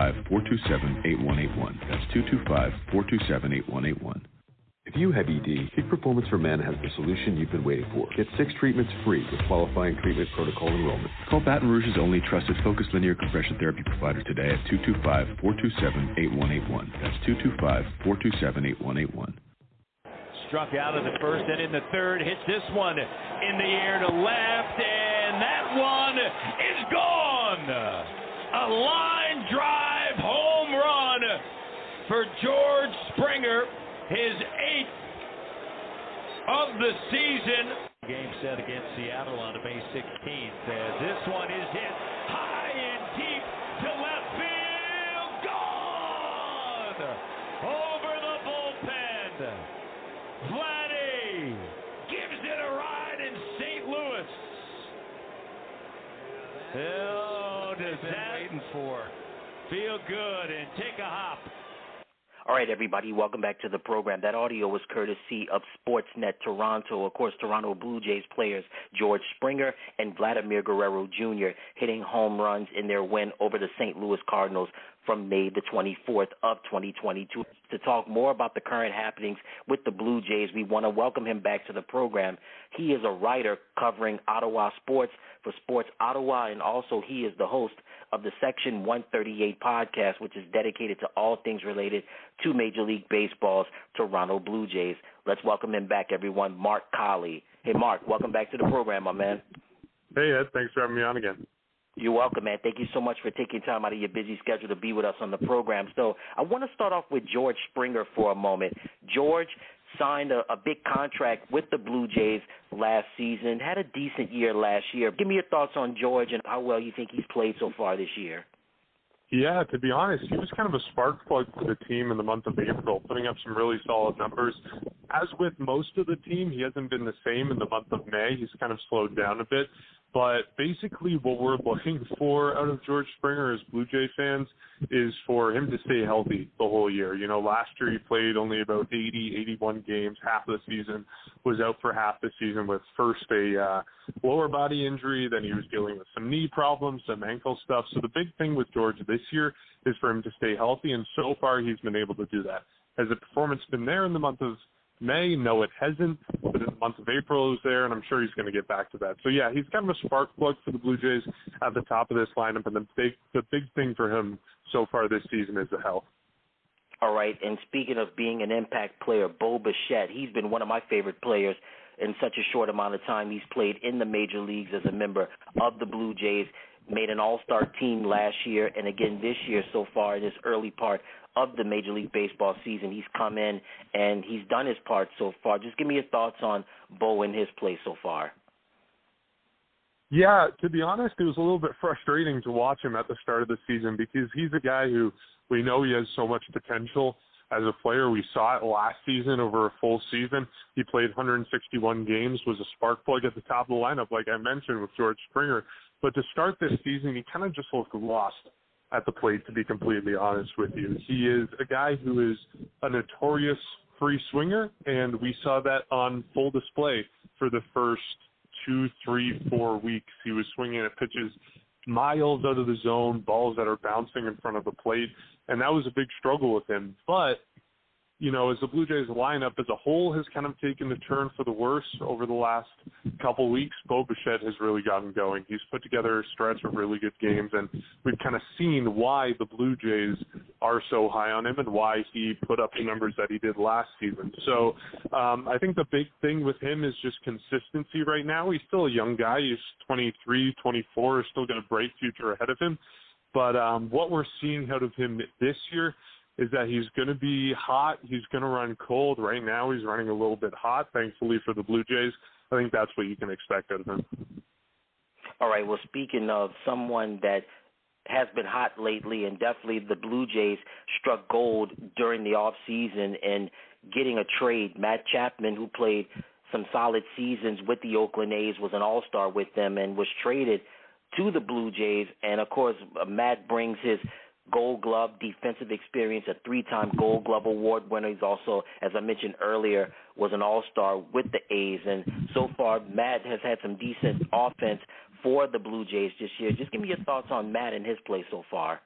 225-427-8181. That's 225-427-8181. If you have ED, Peak Performance for Men has the solution you've been waiting for. Get 6 treatments free with qualifying treatment protocol enrollment. Call Baton Rouge's only trusted focused linear compression therapy provider today at 225-427-8181. That's 225-427-8181. Struck out of the first and in the third, hits this one in the air to left, and that one is gone. A line drive home run for George Springer, his 8th of the season. Game set against Seattle on May 16th as this one is hit high and deep to left field. Gone! Over the bullpen. Vladdy gives it a ride in St. Louis. Oh, does that waiting for feel good and take a hop. All right, everybody, welcome back to the program. That audio was courtesy of Sportsnet Toronto. Of course, Toronto Blue Jays players George Springer and Vladimir Guerrero Jr. hitting home runs in their win over the St. Louis Cardinals from May the 24th of 2022. To talk more about the current happenings with the Blue Jays, we want to welcome him back to the program. He is a writer covering Ottawa sports for Sports Ottawa, and also he is the host of the Section 138 podcast, which is dedicated to all things related to Major League Baseball's Toronto Blue Jays. Let's welcome him back, everyone, Mark Colley. Hey, Mark, welcome back to the program, my man. Hey, Ed. Thanks for having me on again. You're welcome, man. Thank you so much for taking time out of your busy schedule to be with us on the program. So I want to start off with George Springer for a moment. George signed a big contract with the Blue Jays last season, had a decent year last year. Give me your thoughts on George and how well you think he's played so far this year. Yeah, to be honest, he was kind of a spark plug for the team in the month of April, putting up some really solid numbers. As with most of the team, he hasn't been the same in the month of May. He's kind of slowed down a bit. But basically what we're looking for out of George Springer as Blue Jay fans is for him to stay healthy the whole year. You know, last year he played only about 80, 81 games, half of the season, was out for half the season with first a lower body injury, then he was dealing with some knee problems, some ankle stuff. So the big thing with George this year is for him to stay healthy, and so far he's been able to do that. Has the performance been there in the month of May? No, it hasn't, but in the month of April it was there, and I'm sure he's going to get back to that. So, yeah, he's kind of a spark plug for the Blue Jays at the top of this lineup, and the big thing for him so far this season is the health. All right, and speaking of being an impact player, Bo Bichette, he's been one of my favorite players in such a short amount of time he's played in the major leagues as a member of the Blue Jays, made an all-star team last year, and again this year so far in this early part of the Major League Baseball season. He's come in and he's done his part so far. Just give me your thoughts on Bo and his play so far. Yeah, to be honest, it was a little bit frustrating to watch him at the start of the season because he's a guy who we know he has so much potential as a player. We saw it last season over a full season. He played 161 games, was a spark plug at the top of the lineup, like I mentioned, with George Springer. But to start this season, he kind of just looked lost at the plate, to be completely honest with you. He is a guy who is a notorious free swinger, and we saw that on full display for the first 2, 3, 4 weeks. He was swinging at pitches miles out of the zone, balls that are bouncing in front of the plate, and that was a big struggle with him. But, you know, as the Blue Jays lineup as a whole has kind of taken a turn for the worse over the last couple weeks, Bo Bichette has really gotten going. He's put together a stretch of really good games, and we've kind of seen why the Blue Jays are so high on him and why he put up the numbers that he did last season. So I think the big thing with him is just consistency right now. He's still a young guy. He's 23, 24, still got a bright future ahead of him. But what we're seeing out of him this year is that he's going to be hot. He's going to run cold. Right now he's running a little bit hot, thankfully for the Blue Jays. I think that's what you can expect out of him. All right, well, speaking of someone that has been hot lately, and definitely the Blue Jays struck gold during the offseason and getting a trade. Matt Chapman, who played some solid seasons with the Oakland A's, was an all-star with them and was traded to the Blue Jays. And, of course, Matt brings his Gold Glove defensive experience, a 3-time Gold Glove Award winner. He's also, as I mentioned earlier, was an all-star with the A's. And so far, Matt has had some decent offense for the Blue Jays this year. Just give me your thoughts on Matt and his play so far.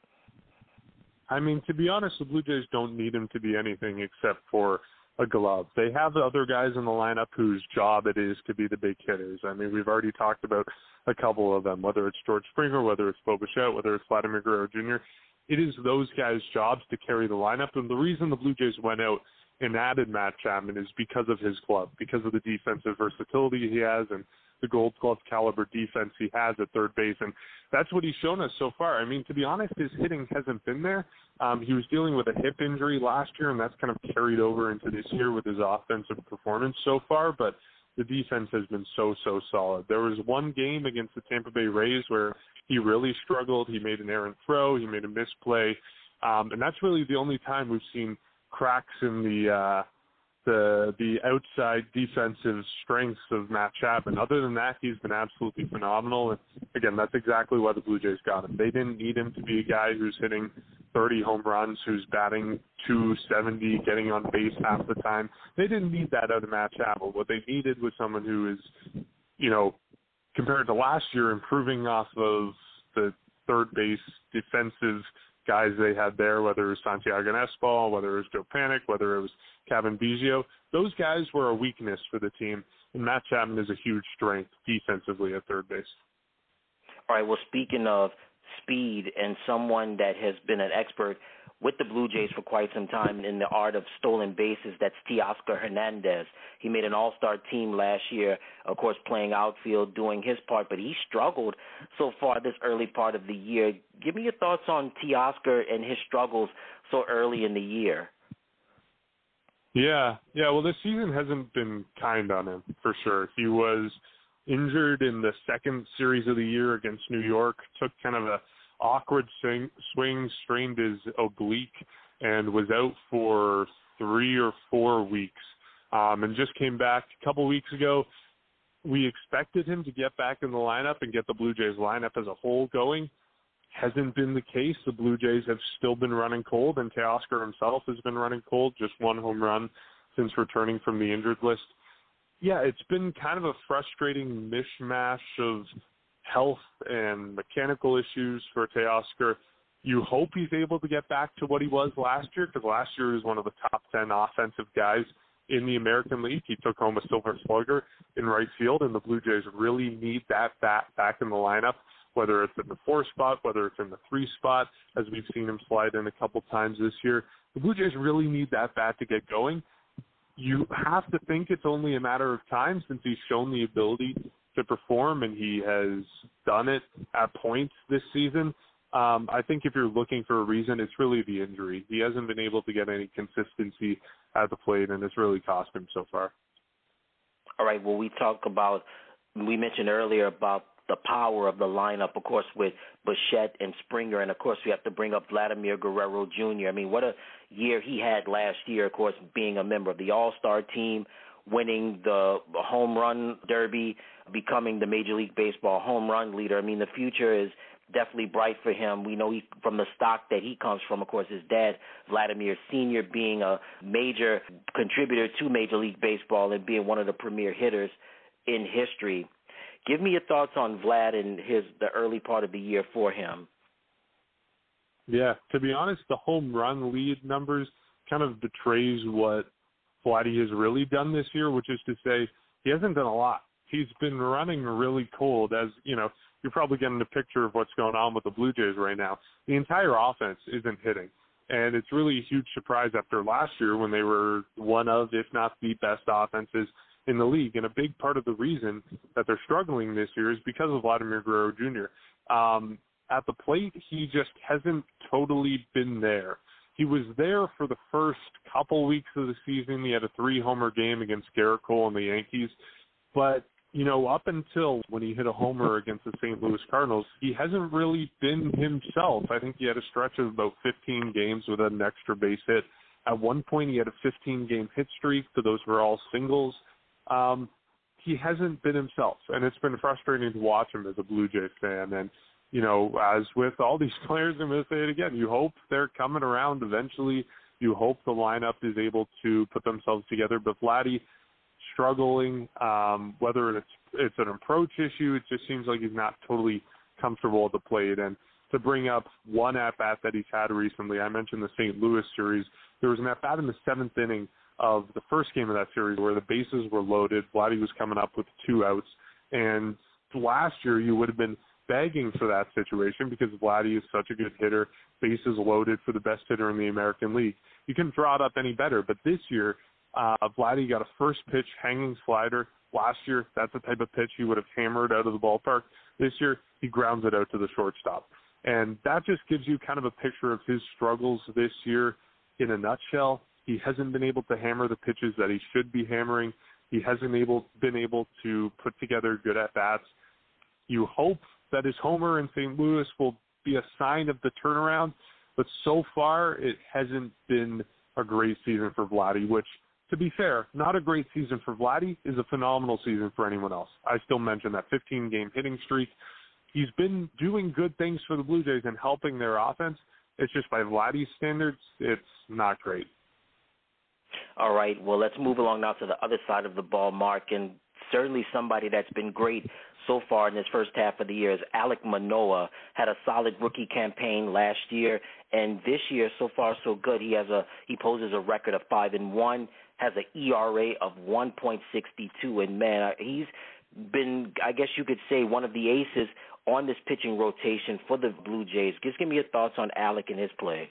I mean, to be honest, the Blue Jays don't need him to be anything except for a glove. They have other guys in the lineup whose job it is to be the big hitters. I mean, we've already talked about a couple of them, whether it's George Springer, whether it's Bo Bichette, whether it's Vladimir Guerrero Jr. It is those guys' jobs to carry the lineup. And the reason the Blue Jays went out and added Matt Chapman is because of his glove, because of the defensive versatility he has and the Gold Glove caliber defense he has at third base. And that's what he's shown us so far. I mean, to be honest, his hitting hasn't been there. He was dealing with a hip injury last year, and that's kind of carried over into this year with his offensive performance so far. But the defense has been so solid. There was one game against the Tampa Bay Rays where he really struggled. He made an errant throw. He made a misplay. And that's really the only time we've seen cracks in the outside defensive strengths of Matt Chapman. Other than that, he's been absolutely phenomenal. And, again, that's exactly why the Blue Jays got him. They didn't need him to be a guy who's hitting 30 home runs, who's batting 270, getting on base half the time. They didn't need that out of Matt Chapman. What they needed was someone who is, you know, compared to last year, improving off of the third base defensive guys they had there, whether it was Santiago Espal, whether it was Joe Panik, whether it was Kevin Biggio. Those guys were a weakness for the team, and Matt Chapman is a huge strength defensively at third base. All right, well, speaking of speed and someone that has been an expert with the Blue Jays for quite some time in the art of stolen bases. That's Teoscar Hernandez. He made an all-star team last year, of course, playing outfield, doing his part, but he struggled so far this early part of the year. Give me your thoughts on Teoscar and his struggles so early in the year. Yeah. Well, this season hasn't been kind on him, for sure. He was injured in the second series of the year against New York, took kind of a awkward swing, strained his oblique, and was out for 3 or 4 weeks, and just came back a couple weeks ago. We expected him to get back in the lineup and get the Blue Jays lineup as a whole going. Hasn't been the case. The Blue Jays have still been running cold, and Teoscar himself has been running cold, just 1 home run since returning from the injured list. Yeah, it's been kind of a frustrating mishmash of health and mechanical issues for Teoscar. You hope he's able to get back to what he was last year, because last year he was one of the top 10 offensive guys in the American League. He took home a Silver Slugger in right field, and the Blue Jays really need that bat back in the lineup, whether it's in the 4 spot, whether it's in the 3 spot, as we've seen him slide in a couple times this year. The Blue Jays really need that bat to get going. You have to think it's only a matter of time, since he's shown the ability to perform, and he has done it at points this season. I think if you're looking for a reason, it's really the injury. He hasn't been able to get any consistency at the plate, and it's really cost him so far. All right, well, we mentioned earlier about the power of the lineup, of course, with Bichette and Springer, and, of course, we have to bring up Vladimir Guerrero Jr. I mean, what a year he had last year, of course, being a member of the All-Star team, winning the home run derby, becoming the Major League Baseball home run leader. I mean, the future is definitely bright for him. We know from the stock that he comes from, of course, his dad, Vladimir Sr., being a major contributor to Major League Baseball and being one of the premier hitters in history. Give me your thoughts on Vlad and the early part of the year for him. Yeah, to be honest, the home run lead numbers kind of betrays what Vladdy has really done this year, which is to say he hasn't done a lot. He's been running really cold. As you know, you're probably getting a picture of what's going on with the Blue Jays right now. The entire offense isn't hitting, and it's really a huge surprise after last year when they were one of, if not the best offenses in the league. And a big part of the reason that they're struggling this year is because of Vladimir Guerrero Jr. At the plate, he just hasn't totally been there. He was there for the first couple weeks of the season. He had a 3-homer game against Garrett Cole and the Yankees. But, you know, up until when he hit a homer against the St. Louis Cardinals, he hasn't really been himself. I think he had a stretch of about 15 games with an extra base hit. At one point, he had a 15-game hit streak, so those were all singles. He hasn't been himself, and it's been frustrating to watch him as a Blue Jays fan. And, you know, as with all these players, I'm going to say it again, you hope they're coming around eventually. You hope the lineup is able to put themselves together. But Vladdy struggling, whether it's an approach issue, it just seems like he's not totally comfortable at the plate. And to bring up one at-bat that he's had recently, I mentioned the St. Louis series. There was an at-bat in the 7th inning of the first game of that series where the bases were loaded. Vladdy was coming up with 2 outs. And last year you would have been begging for that situation because Vladdy is such a good hitter, bases loaded for the best hitter in the American League. You couldn't draw it up any better. But this year, Vladdy got a first pitch hanging slider. Last year, that's the type of pitch he would have hammered out of the ballpark. This year, he grounds it out to the shortstop. And that just gives you kind of a picture of his struggles this year in a nutshell. He hasn't been able to hammer the pitches that he should be hammering. He hasn't been able to put together good at-bats. You hope that his homer in St. Louis will be a sign of the turnaround, but so far it hasn't been a great season for Vladdy, which, to be fair, not a great season for Vladdy is a phenomenal season for anyone else. I still mention that 15-game hitting streak. He's been doing good things for the Blue Jays and helping their offense. It's just by Vladdy's standards, it's not great. All right, well, let's move along now to the other side of the ball, Mark, and certainly somebody that's been great so far in this first half of the year is Alek Manoah. Had a solid rookie campaign last year, and this year, so far so good. He poses a record of 5-1, has an ERA of 1.62, and man, he's been, I guess you could say, one of the aces on this pitching rotation for the Blue Jays. Just give me your thoughts on Alec and his play.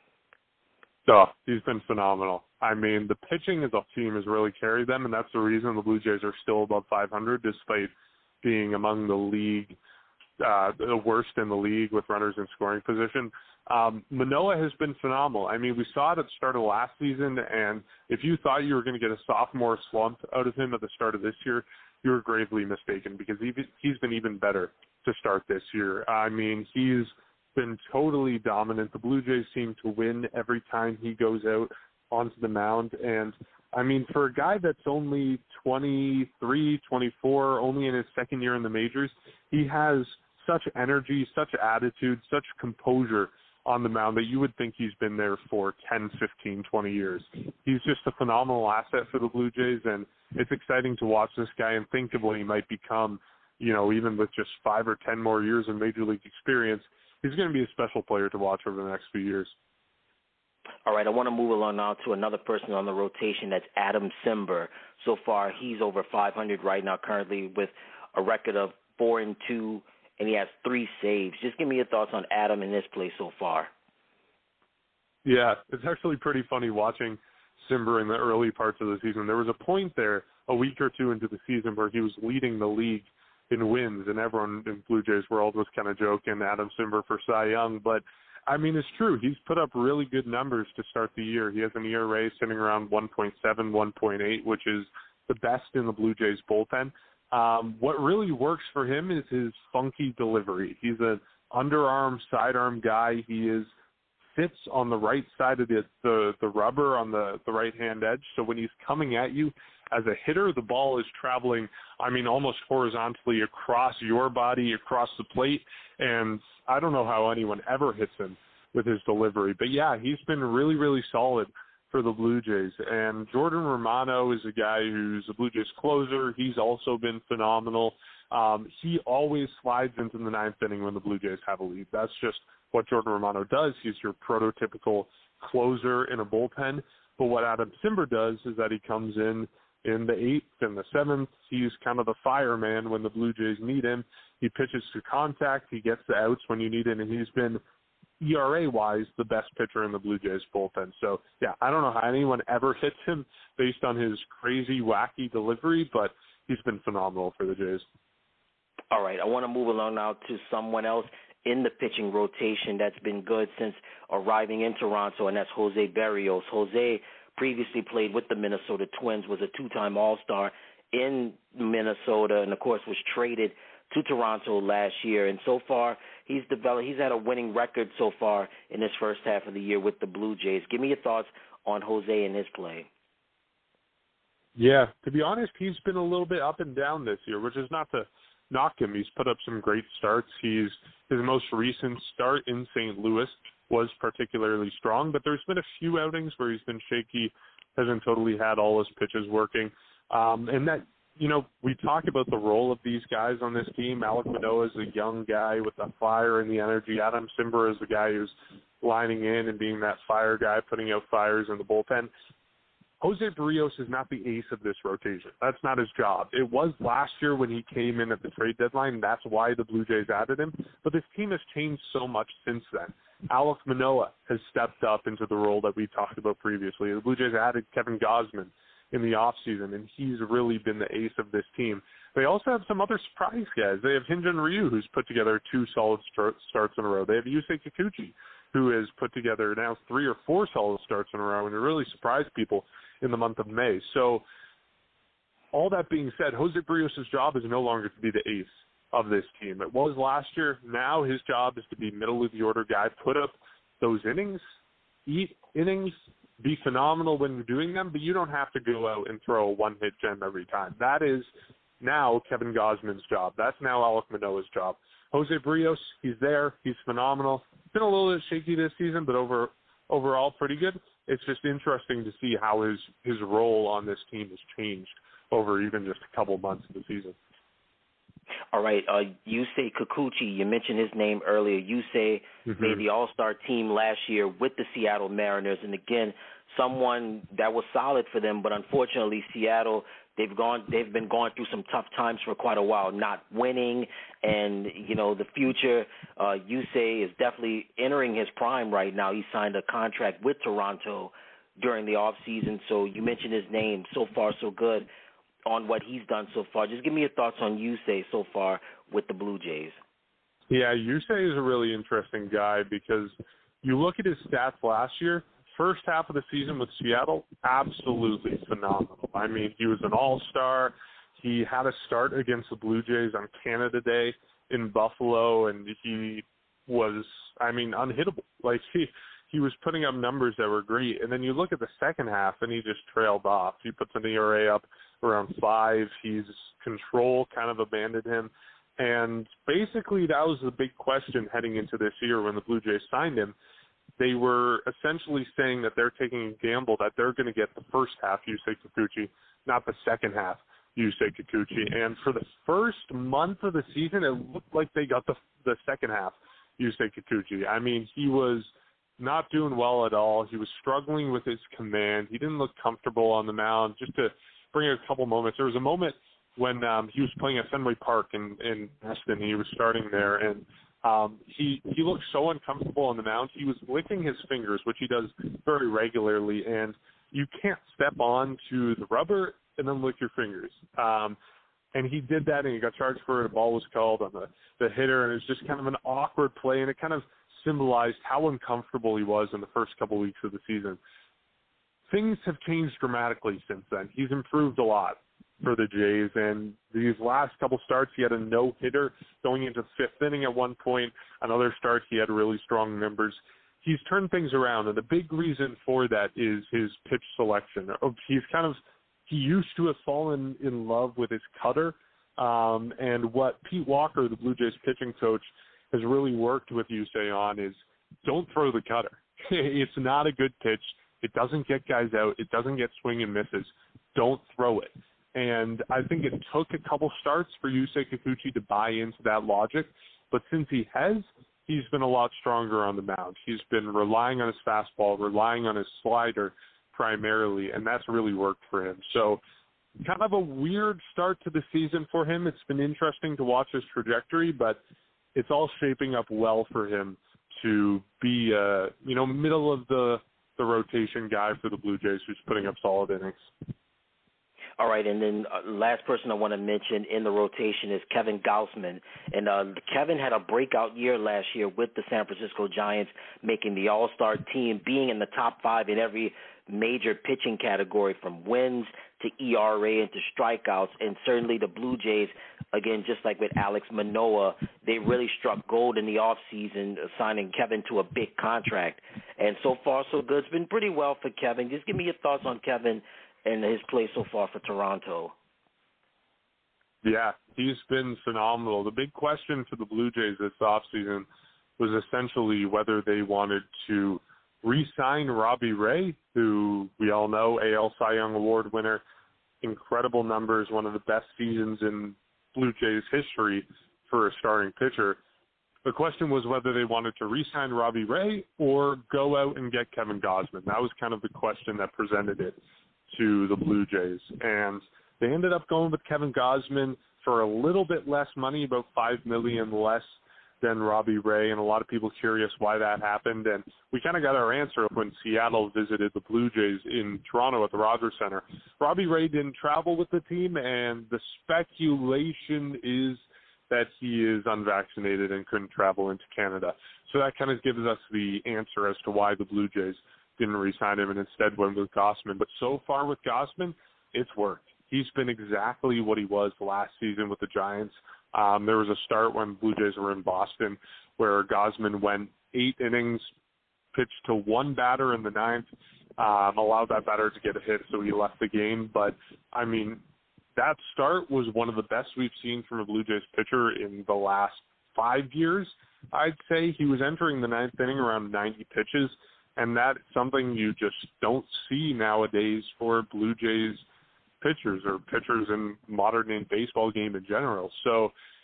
Oh, he's been phenomenal. I mean, the pitching as a team has really carried them, and that's the reason the Blue Jays are still above 500 despite being among the league, the worst in the league with runners in scoring position. Manoah has been phenomenal. I mean, we saw it at the start of last season, and if you thought you were going to get a sophomore slump out of him at the start of this year, you were gravely mistaken because he's been even better to start this year. I mean, he's been totally dominant. The Blue Jays seem to win every time he goes out onto the mound. And, I mean, for a guy that's only 23, 24, only in his second year in the majors, he has such energy, such attitude, such composure on the mound that you would think he's been there for 10, 15, 20 years. He's just a phenomenal asset for the Blue Jays, and it's exciting to watch this guy and think of what he might become, you know, even with just 5 or 10 more years of major league experience. He's going to be a special player to watch over the next few years. All right, I want to move along now to another person on the rotation. That's Adam Cimber. So far, he's over 500 right now, currently with a record of 4-2, and he has 3 saves. Just give me your thoughts on Adam and his play so far. Yeah, it's actually pretty funny watching Cimber in the early parts of the season. There was a point there a week or two into the season where he was leading the league in wins, and everyone in Blue Jays world was kind of joking Adam Cimber for Cy Young. But, I mean, it's true. He's put up really good numbers to start the year. He has an ERA sitting around 1.7, 1.8, which is the best in the Blue Jays bullpen. What really works for him is his funky delivery. He's an underarm, sidearm guy. He sits on the right side of the rubber on the right-hand edge. So when he's coming at you as a hitter, the ball is traveling, I mean, almost horizontally across your body, across the plate. And I don't know how anyone ever hits him with his delivery. But, yeah, he's been really, really solid for the Blue Jays. And Jordan Romano is a guy who's a Blue Jays closer. He's also been phenomenal. He always slides into the ninth inning when the Blue Jays have a lead. That's just what Jordan Romano does. He's your prototypical closer in a bullpen. But what Adam Cimber does is that he comes in the 8th and the 7th. He's kind of the fireman when the Blue Jays need him. He pitches to contact. He gets the outs when you need it, and he's been, ERA-wise, the best pitcher in the Blue Jays bullpen. So, yeah, I don't know how anyone ever hits him based on his crazy, wacky delivery, but he's been phenomenal for the Jays. All right, I want to move along now to someone else in the pitching rotation that's been good since arriving in Toronto, and that's Jose Berrios. Jose previously played with the Minnesota Twins, was a 2-time All-Star in Minnesota, and, of course, was traded to Toronto last year. And so far, he's had a winning record so far in his first half of the year with the Blue Jays. Give me your thoughts on Jose and his play. Yeah, to be honest, he's been a little bit up and down this year, which is not to knock him. He's put up some great starts. His most recent start in St. Louis was particularly strong, but there's been a few outings where he's been shaky, hasn't totally had all his pitches working. And that, you know, we talk about the role of these guys on this team. Alek Manoah is a young guy with the fire and the energy. Adam Cimber is the guy who's lining in and being that fire guy, putting out fires in the bullpen. Jose Berrios is not the ace of this rotation. That's not his job. It was last year when he came in at the trade deadline. That's why the Blue Jays added him. But this team has changed so much since then. Alek Manoah has stepped up into the role that we talked about previously. The Blue Jays added Kevin Gausman in the offseason, and he's really been the ace of this team. They also have some other surprise guys. They have Hyun-Jin Ryu, who's put together 2 solid starts in a row. They have Yusei Kikuchi, who has put together now 3 or 4 solid starts in a row, and it really surprised people in the month of May. So all that being said, Jose Berrios' job is no longer to be the ace of this team. It was last year. Now his job is to be middle-of-the-order guy, put up those innings, eat innings, be phenomenal when you're doing them, but you don't have to go out and throw a one-hit gem every time. That is now Kevin Gausman's job. That's now Alek Manoah's job. Jose Berrios, he's there. He's phenomenal. Been a little bit shaky this season, but overall pretty good. It's just interesting to see how his role on this team has changed over even just a couple months of the season. All right, Yusei Kikuchi, you mentioned his name earlier. Yusei made the All-Star team last year with the Seattle Mariners, and again, someone that was solid for them, but unfortunately Seattle, they've been going through some tough times for quite a while, not winning, and the future. Yusei is definitely entering his prime right now. He signed a contract with Toronto during the off season, so you mentioned his name. So far, so good on what he's done so far. Just give me your thoughts on Yusei so far with the Blue Jays. Yeah, Yusei is a really interesting guy because you look at his stats last year. First half of the season with Seattle, absolutely phenomenal. I mean, he was an all-star. He had a start against the Blue Jays on Canada Day in Buffalo, and he was, unhittable. Like, he was putting up numbers that were great. And then you look at the second half, and he just trailed off. He puts an ERA up around 5. His control kind of abandoned him. And basically that was the big question heading into this year when the Blue Jays signed him. They were essentially saying that they're taking a gamble that they're going to get the first half Yusei Kikuchi, not the second half Yusei Kikuchi. And for the first month of the season, it looked like they got the second half Yusei Kikuchi. I mean, he was not doing well at all. He was struggling with his command. He didn't look comfortable on the mound. Just to bring a couple moments, there was a moment when he was playing at Fenway Park in Boston. He was starting there, and he looked so uncomfortable on the mound. He was licking his fingers, which he does very regularly, and you can't step on to the rubber and then lick your fingers. And he did that, and he got charged for it. A ball was called on the hitter, and it was just kind of an awkward play, and it kind of symbolized how uncomfortable he was in the first couple weeks of the season. Things have changed dramatically since then. He's improved a lot for the Jays, and these last couple starts, he had a no-hitter going into the fifth inning at one point. Another start, he had really strong numbers. He's turned things around, and the big reason for that is his pitch selection. He used to have fallen in love with his cutter, and what Pete Walker, the Blue Jays pitching coach, has really worked with Yusei on is don't throw the cutter. It's not a good pitch. It doesn't get guys out. It doesn't get swing and misses. Don't throw it. And I think it took a couple starts for Yusei Kikuchi to buy into that logic. But since he has, he's been a lot stronger on the mound. He's been relying on his fastball, relying on his slider primarily, and that's really worked for him. So kind of a weird start to the season for him. It's been interesting to watch his trajectory, but it's all shaping up well for him to be, middle of the rotation guy for the Blue Jays who's putting up solid innings. All right, and then last person I want to mention in the rotation is Kevin Gausman. And Kevin had a breakout year last year with the San Francisco Giants, making the All-Star team, being in the top 5 in every major pitching category, from wins to ERA and to strikeouts. And certainly the Blue Jays, again, just like with Alex Manoah, they really struck gold in the offseason, signing Kevin to a big contract. And so far, so good. It's been pretty well for Kevin. Just give me your thoughts on Kevin and his play so far for Toronto. Yeah, he's been phenomenal. The big question for the Blue Jays this offseason was essentially whether they wanted to re-sign Robbie Ray, who we all know, AL Cy Young Award winner, incredible numbers, one of the best seasons in Blue Jays history for a starting pitcher. The question was whether they wanted to re-sign Robbie Ray or go out and get Kevin Gausman. That was kind of the question that presented it to the Blue Jays. And they ended up going with Kevin Gausman for a little bit less money, about $5 million less than Robbie Ray, and a lot of people curious why that happened. And we kind of got our answer when Seattle visited the Blue Jays in Toronto at the Rogers Center. Robbie Ray didn't travel with the team, and the speculation is that he is unvaccinated and couldn't travel into Canada. So that kind of gives us the answer as to why the Blue Jays didn't re-sign him and instead went with Gausman. But so far with Gausman, it's worked. He's been exactly what he was last season with the Giants. There was a start when Blue Jays were in Boston where Gausman went 8 innings, pitched to one batter in the 9th, allowed that batter to get a hit, so he left the game. But, I mean, that start was one of the best we've seen from a Blue Jays pitcher in the last 5 years, I'd say. He was entering the 9th inning around 90 pitches, and that's something you just don't see nowadays for Blue Jays pitchers or pitchers in modern-day baseball game in general. So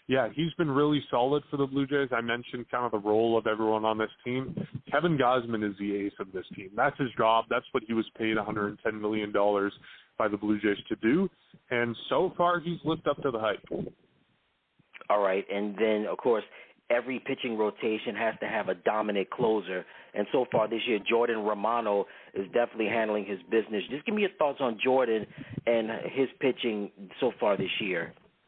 yeah, he's been really solid for the Blue Jays. I mentioned kind of the role of everyone on this team. Kevin Gausman is the ace of this team. That's his job. That's what he was paid $110 million by the Blue Jays to do. And so far, he's lived up to the hype. All right. And then, of course, every pitching rotation has to have a dominant closer. And so far this year, Jordan Romano is definitely handling his business. Just give me your thoughts on Jordan and his pitching so far this year.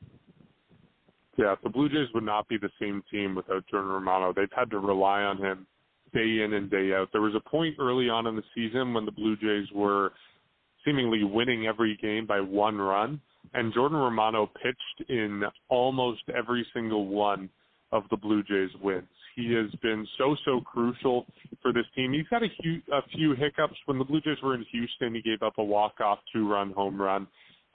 Yeah, the Blue Jays would not be the same team without Jordan Romano. They've had to rely on him day in and day out. There was a point early on in the season when the Blue Jays were seemingly winning every game by 1 run, and Jordan Romano pitched in almost every single one of the Blue Jays wins. He has been so crucial for this team. He's had a few hiccups. When the Blue Jays were in Houston, he gave up a walk-off 2-run home run.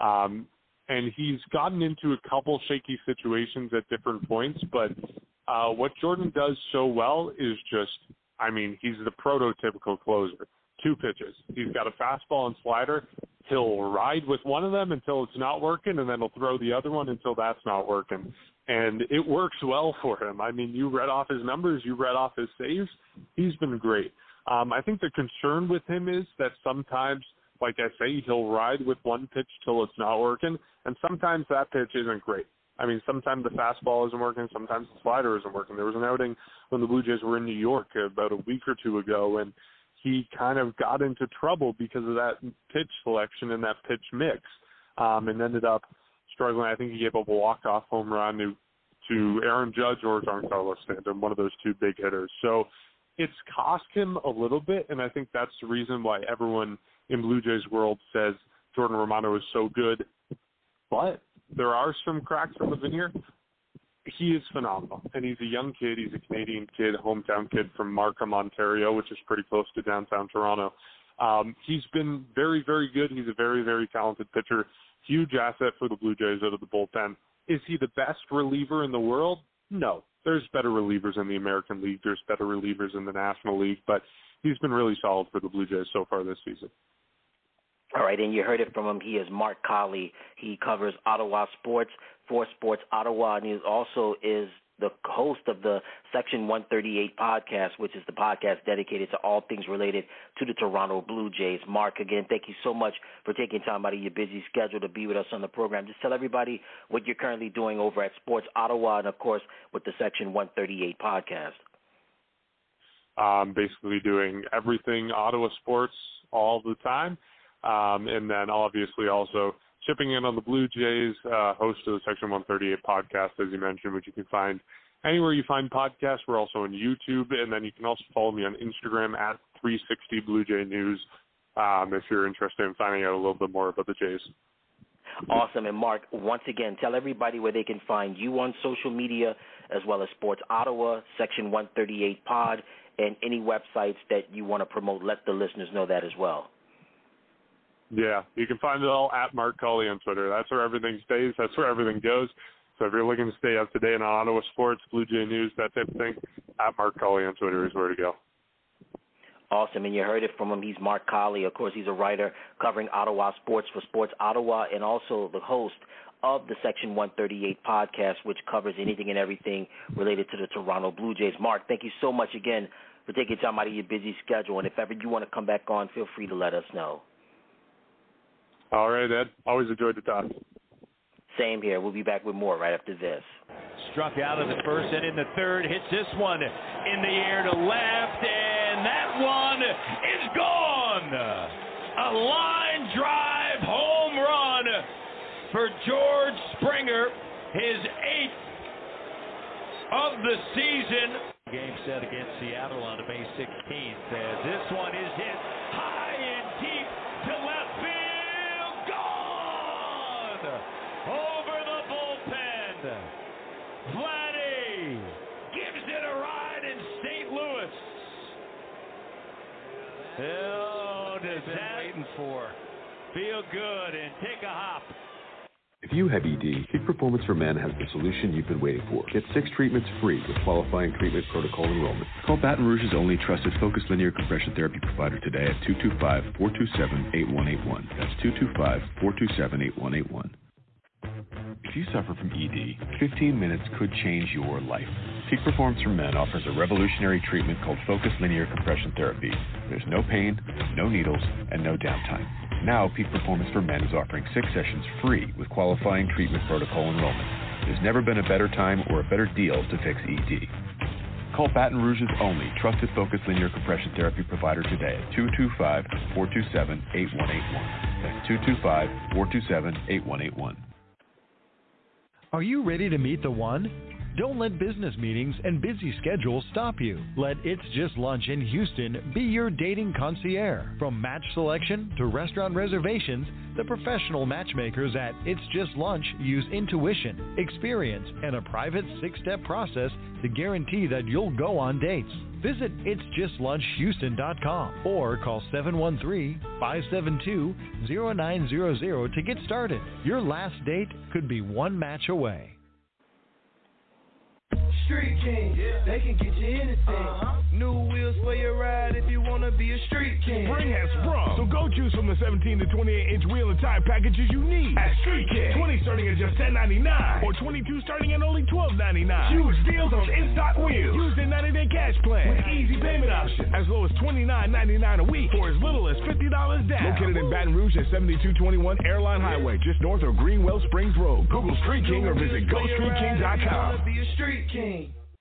And he's gotten into a couple shaky situations at different points, but what Jordan does so well is just, he's the prototypical closer. 2 pitches. He's got a fastball and slider. He'll ride with one of them until it's not working, and then he'll throw the other one until that's not working. And it works well for him. You read off his numbers. You read off his saves. He's been great. I think the concern with him is that sometimes, like I say, he'll ride with one pitch till it's not working, and sometimes that pitch isn't great. Sometimes the fastball isn't working, sometimes the slider isn't working. There was an outing when the Blue Jays were in New York about a week or 2 ago, and he kind of got into trouble because of that pitch selection and that pitch mix, and ended up struggling. I think he gave up a walk-off home run to Aaron Judge or Giancarlo Stanton, one of those 2 big hitters. So it's cost him a little bit, and I think that's the reason why everyone in Blue Jays world says Jordan Romano is so good. But there are some cracks in the veneer. He is phenomenal, and he's a young kid. He's a Canadian kid, a hometown kid from Markham, Ontario, which is pretty close to downtown Toronto. He's been very, very good. He's a very, very talented pitcher. Huge asset for the Blue Jays out of the bullpen. Is he the best reliever in the world? No. There's better relievers in the American League. There's better relievers in the National League, but he's been really solid for the Blue Jays so far this season. All right, and you heard it from him. He is Mark Colley. He covers Ottawa sports for Sports Ottawa, and he also is the host of the Section 138 podcast, which is the podcast dedicated to all things related to the Toronto Blue Jays. Mark, again, thank you so much for taking time out of your busy schedule to be with us on the program. Just tell everybody what you're currently doing over at Sports Ottawa and, of course, with the Section 138 podcast. Basically doing everything Ottawa sports all the time. And then obviously also chipping in on the Blue Jays, host of the Section 138 podcast, as you mentioned, which you can find anywhere you find podcasts. We're also on YouTube, and then you can also follow me on Instagram at 360 Blue Jay News if you're interested in finding out a little bit more about the Jays. Awesome. And Mark, once again, tell everybody where they can find you on social media, as well as Sports Ottawa, Section 138 Pod, and any websites that you want to promote. Let the listeners know that as well. Yeah, you can find it all at Mark Colley on Twitter. That's where everything stays. That's where everything goes. So if you're looking to stay up to date on Ottawa sports, Blue Jay News, that type of thing, at Mark Colley on Twitter is where to go. Awesome, and you heard it from him. He's Mark Colley. Of course, he's a writer covering Ottawa sports for Sports Ottawa, and also the host of the Section 138 podcast, which covers anything and everything related to the Toronto Blue Jays. Mark, thank you so much again for taking time out of your busy schedule, and if ever you want to come back on, feel free to let us know. All right, Ed. Always enjoyed the talk. Same here. We'll be back with more right after this. Struck out of the first and in the third. Hits this one in the air to left, and that one is gone. A line drive home run for George Springer, his 8th of the season. Game set against Seattle on May 16th as this one is hit high and deep to left field. Over the bullpen. Vladdy gives it a ride in St. Louis. Oh, does that waiting for? Feel good and take a hop. If you have ED, Peak Performance for Men has the solution you've been waiting for. Get 6 treatments free with qualifying treatment protocol enrollment. Call Baton Rouge's only trusted focused linear compression therapy provider today at 225-427-8181. That's 225-427-8181. If you suffer from ED, 15 minutes could change your life. Peak Performance for Men offers a revolutionary treatment called Focused Linear Compression Therapy. There's no pain, no needles, and no downtime. Now, Peak Performance for Men is offering 6 sessions free with qualifying treatment protocol enrollment. There's never been a better time or a better deal to fix ED. Call Baton Rouge's only trusted Focused Linear Compression Therapy provider today at 225-427-8181. That's 225-427-8181. Are you ready to meet the one? Don't let business meetings and busy schedules stop you. Let It's Just Lunch in Houston be your dating concierge. From match selection to restaurant reservations, the professional matchmakers at It's Just Lunch use intuition, experience, and a private 6-step process to guarantee that you'll go on dates. Visit itsjustlunchhouston.com or call 713-572-0900 to get started. Your last date could be one match away. Street King, they can get you anything. New wheels for your ride if you want to be a street king. Spring has sprung, so go choose from the 17 to 28-inch wheel and tire packages you need at Street King. 20 starting at just $10.99 or 22 starting at only $12.99. Huge deals on in-stock wheels. Use the 90-day cash plan with easy payment option as low as $29.99 a week or as little as $50 down. Located in Baton Rouge at 7221 Airline Highway, just north of Greenwell Springs Road. Google Street King or visit GoStreetKing.com. Be a street king.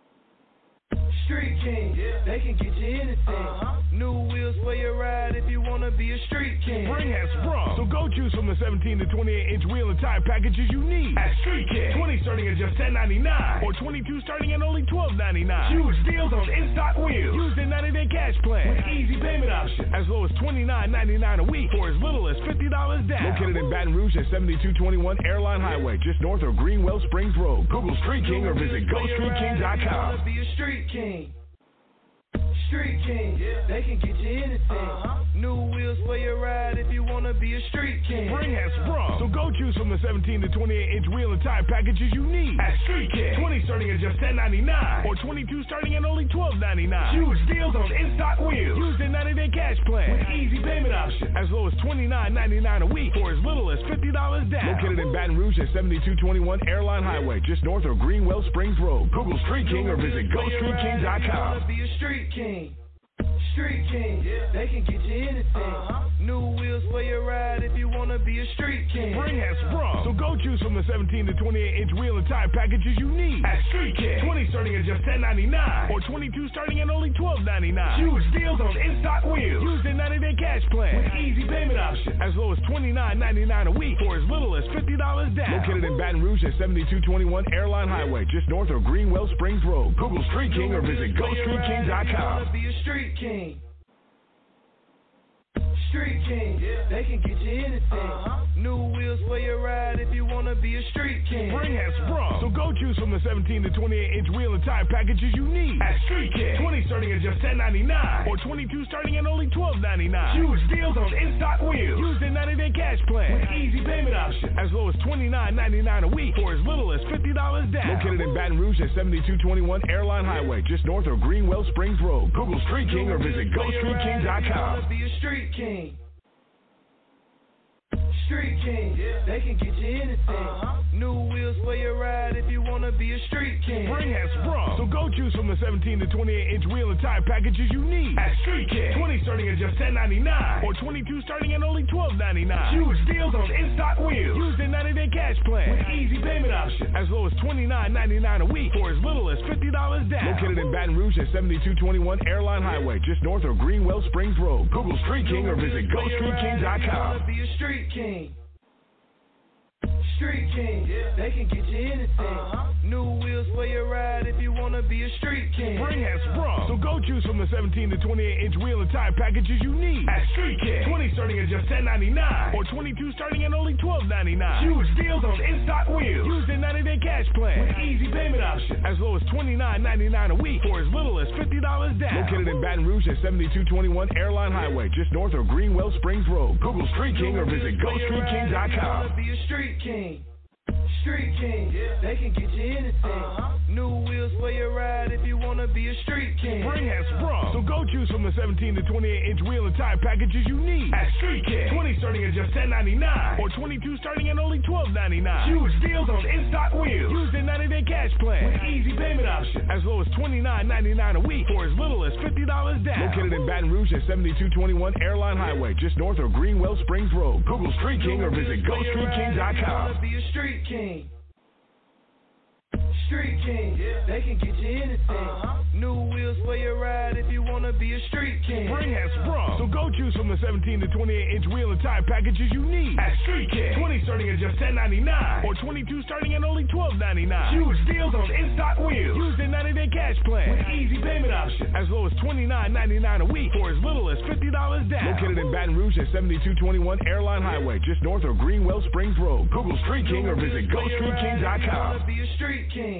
Street King, they can get you anything. New wheels for your ride if you want to be a street king. Spring has sprung, so go choose from the 17 to 28-inch wheel and tire packages you need at Street King. 20 starting at just $10.99 or 22 starting at only $12.99. Huge deals on in-stock wheels. Use the 90-day cash plan with easy payment option as low as $29.99 a week or as little as $50 down. Located in Baton Rouge at 7221 Airline Highway, just north of Greenwell Springs Road. Google Street King or visit GoStreetKing.com. Be a street king. Street King, they can get you anything. New wheels for your ride if you want to be a street king. Spring has sprung, so go choose from the 17 to 28-inch wheel and tire packages you need at Street King. 20 starting at just $10.99 or 22 starting at only $12.99. Huge deals on in-stock wheels. Use the 90-day cash plan with easy payment option as low as $29.99 a week or as little as $50 down. Located in Baton Rouge at 7221 Airline Highway, just north of Greenwell Springs Road. Google Street King or visit GoStreetKing.com. Be a street king. Street King, they can get you anything. New wheels for your ride if you want to be a street king. Spring has sprung, so go choose from the 17 to 28-inch wheel and tire packages you need at Street King. 20 starting at just $10.99 or 22 starting at only $12.99. Huge deals on in-stock wheels. Use the 90-day cash plan with easy payment option as low as $29.99 a week or as little as $50 down. Located in Baton Rouge at 7221 Airline Highway, just north of Greenwell Springs Road. Google Street King or visit GoStreetKing.com. Be a street king. Street King, they can get you anything. New wheels for your ride if you want to be a street king. Spring has sprung, so go choose from the 17 to 28-inch wheel and tire packages you need at Street King. 20 starting at just $10.99 or 22 starting at only $12.99. Huge deals on in-stock wheels. Use the 90-day cash plan with easy payment option as low as $29.99 a week or as little as $50 down. Located in Baton Rouge at 7221 Airline Highway, just north of Greenwell Springs Road. Google Street King or visit GoStreetKing.com. Be a street king. Street King, they can get you anything. New wheels for your ride if you want to be a street king. Spring has sprung, so go choose from the 17 to 28-inch wheel and tire packages you need at Street King. 20 starting at just $10.99 or 22 starting at only $12.99. Huge deals on in-stock wheels. Use the 90-day cash plan with easy payment option as low as $29.99 a week or as little as $50 down. Located in Baton Rouge at 7221 Airline Highway, just north of Greenwell Springs Road. Google Street King or visit GoStreetKing.com. Be a street king. Street King, they can get you anything. New wheels for your ride if you want to be a street king. Spring has sprung, so go choose from the 17 to 28-inch wheel and tire packages you need at Street King. 20 starting at just $10.99 or 22 starting at only $12.99. Huge deals on in-stock wheels. Use the 90-day cash plan with easy payment option as low as $29.99 a week or as little as $50 down. Located in Baton Rouge at 7221 Airline Highway, just north of Greenwell Springs Road. Google Street King or visit GoStreetKing.com. Be a street king. Street King, they can get you anything. New wheels for your ride if you wanna be a street king. Spring has sprung, so go choose from the 17 to 28-inch wheel and tire packages you need at Street King. 20 starting at just $10.99 or 22 starting at only $12.99. Huge deals on in-stock wheels. Use their 90-day cash plan with easy payment options as low as $29.99 a week or as little as $50 down. Located in Baton Rouge at 7221 Airline Highway, just north of Greenwell Springs Road. Google Street King or visit GoStreetKing.com. Be a street king. Street King, they can get you anything. New wheels for your ride if you wanna be a street king. Spring has sprung, so go choose from the 17 to 28-inch wheel and tire packages you need at Street King. 20 starting at just $10.99 or 22 starting at only $12.99. Huge deals on in-stock wheels. Use their 90-day cash plan with easy payment options as low as $29.99 a week or as little as $50 down. Located in Baton Rouge at 7221 Airline Highway, just north of Greenwell Springs Road. Google Street King or visit GoStreetKing.com. Be a street king.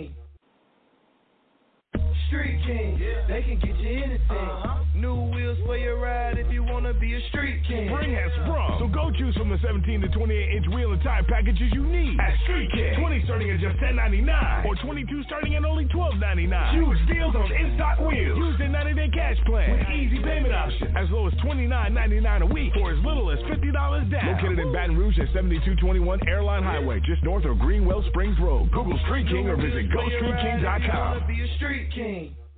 Street King, they can get you anything. New wheels for your ride if you wanna be a street king. Spring has sprung, so go choose from the 17 to 28-inch wheel and tire packages you need at Street King. 20 starting at just $10.99 or 22 starting at only $12.99. Huge deals on in-stock wheels. Use their 90-day cash plan with easy payment options as low as $29.99 a week or as little as $50 down. Located in Baton Rouge at 7221 Airline Highway, just north of Greenwell Springs Road. Google Street King or visit GoStreetKing.com. Be a street king.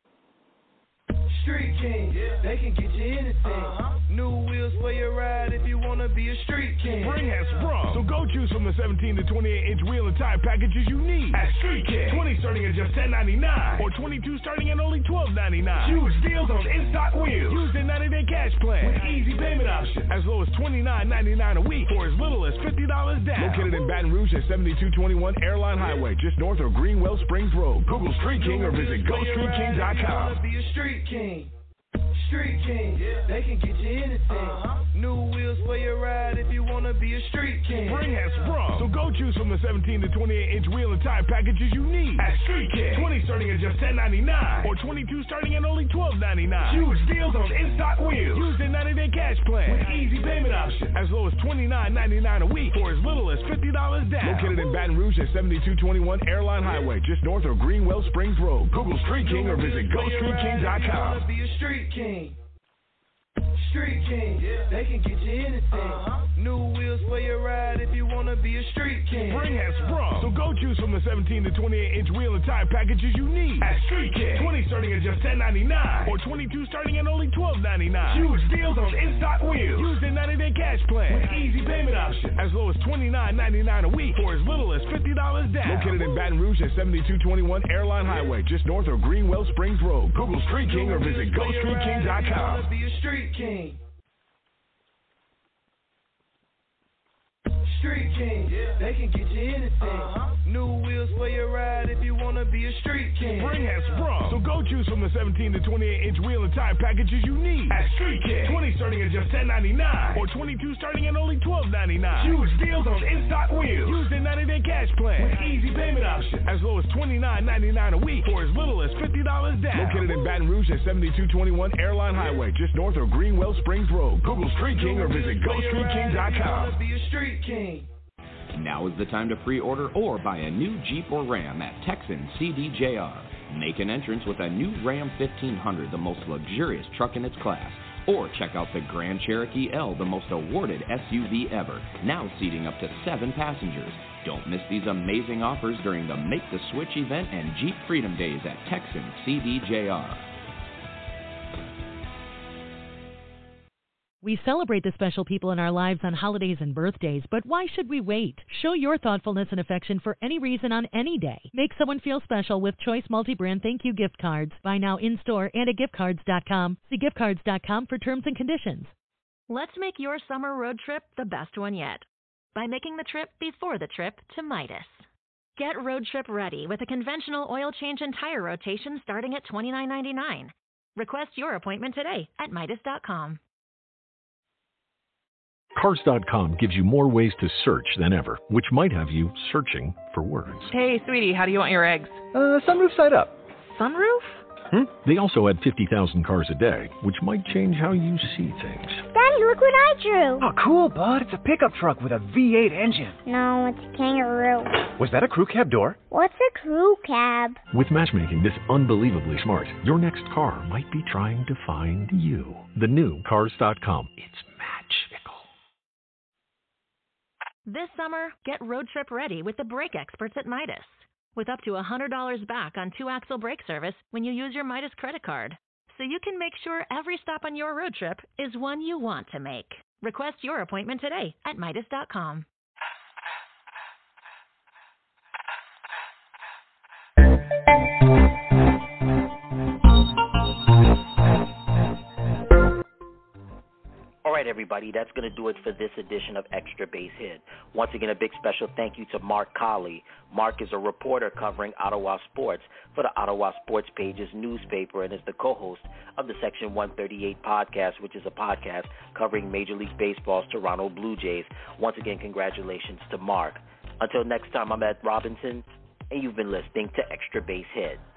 Street King, they can get you anything. New wheels for your ride if you wanna be a street king. Spring has sprung, so go choose from the 17 to 28-inch wheel and tire packages you need at Street King. 20 starting at just $10.99 or 22 starting at only $12.99. Huge deals on in-stock wheels. Use their 90-day cash plan with easy payment options as low as $29.99 a week or as little as $50 down. Located in Baton Rouge at 7221 Airline Highway, just north of Greenwell Springs Road. Google Street King or visit GoStreetKing.com. Be a street king. Street King, they can get you anything. New wheels for your ride if you wanna be a street king. Spring has sprung, so go choose from the 17 to 28-inch wheel and tire packages you need at Street King. 20 starting at just $10.99 or 22 starting at only $12.99. Huge deals on in-stock wheels. Use their 90-day cash plan with easy payment options as low as $29.99 a week or as little as $50 down. Located in Baton Rouge at 7221 Airline Highway, just north of Greenwell Springs Road. Google Street King or visit GoStreetKing.com. Be a street king. Street King, they can get you anything. New wheels for your ride if you wanna be a street king. Spring has sprung, so go choose from the 17 to 28-inch wheel and tire packages you need at Street King. 20 starting at just $10.99 or 22 starting at only $12.99. Huge deals on in-stock wheels. Use their 90-day cash plan with easy payment options as low as $29.99 a week or as little as $50 down. Located in Baton Rouge at 7221 Airline Highway, just north of Greenwell Springs Road. Google Street King or visit GoStreetKing.com. Be a street king. Street King, they can get you anything. New wheels for your ride if you wanna be a street king. Spring has sprung, so go choose from the 17 to 28-inch wheel and tire packages you need at Street King. 20 starting at just $10.99 or 22 starting at only $12.99. Huge deals on in-stock wheels. Use their 90-day cash plan with easy payment options as low as $29.99 a week or as little as $50 down. Located in Baton Rouge at 7221 Airline Highway, just north of Greenwell Springs Road. Google Street King or visit GoStreetKing.com. Be a street king. Now is the time to pre-order or buy a new Jeep or Ram at Texan CDJR. Make an entrance with a new Ram 1500, the most luxurious truck in its class. Or check out the Grand Cherokee L, the most awarded SUV ever, now seating up to 7 passengers. Don't miss these amazing offers during the Make the Switch event and Jeep Freedom Days at Texan CDJR. We celebrate the special people in our lives on holidays and birthdays, but why should we wait? Show your thoughtfulness and affection for any reason on any day. Make someone feel special with Choice Multi-Brand Thank You gift cards. Buy now in-store and at giftcards.com. See giftcards.com for terms and conditions. Let's make your summer road trip the best one yet by making the trip before the trip to Midas. Get road trip ready with a conventional oil change and tire rotation starting at $29.99. Request your appointment today at Midas.com. Cars.com gives you more ways to search than ever, which might have you searching for words. Hey, sweetie, how do you want your eggs? Sunroof side up. Sunroof? They also add 50,000 cars a day, which might change how you see things. Daddy, look what I drew. Oh, cool, bud. It's a pickup truck with a V8 engine. No, it's a kangaroo. Was that a crew cab door? What's a crew cab? With matchmaking this unbelievably smart, your next car might be trying to find you. The new Cars.com. It's magical. This summer, get road trip ready with the brake experts at Midas. With up to $100 back on 2-axle brake service when you use your Midas credit card. So you can make sure every stop on your road trip is one you want to make. Request your appointment today at Midas.com. All right, everybody, that's going to do it for this edition of Extra Base Hit. Once again, a big special thank you to Mark Colley. Mark is a reporter covering Ottawa sports for the Ottawa Sports Pages newspaper and is the co-host of the Section 138 podcast, which is a podcast covering Major League Baseball's Toronto Blue Jays. Once again, congratulations to Mark. Until next time, I'm Ed Robinson, and you've been listening to Extra Base Hit.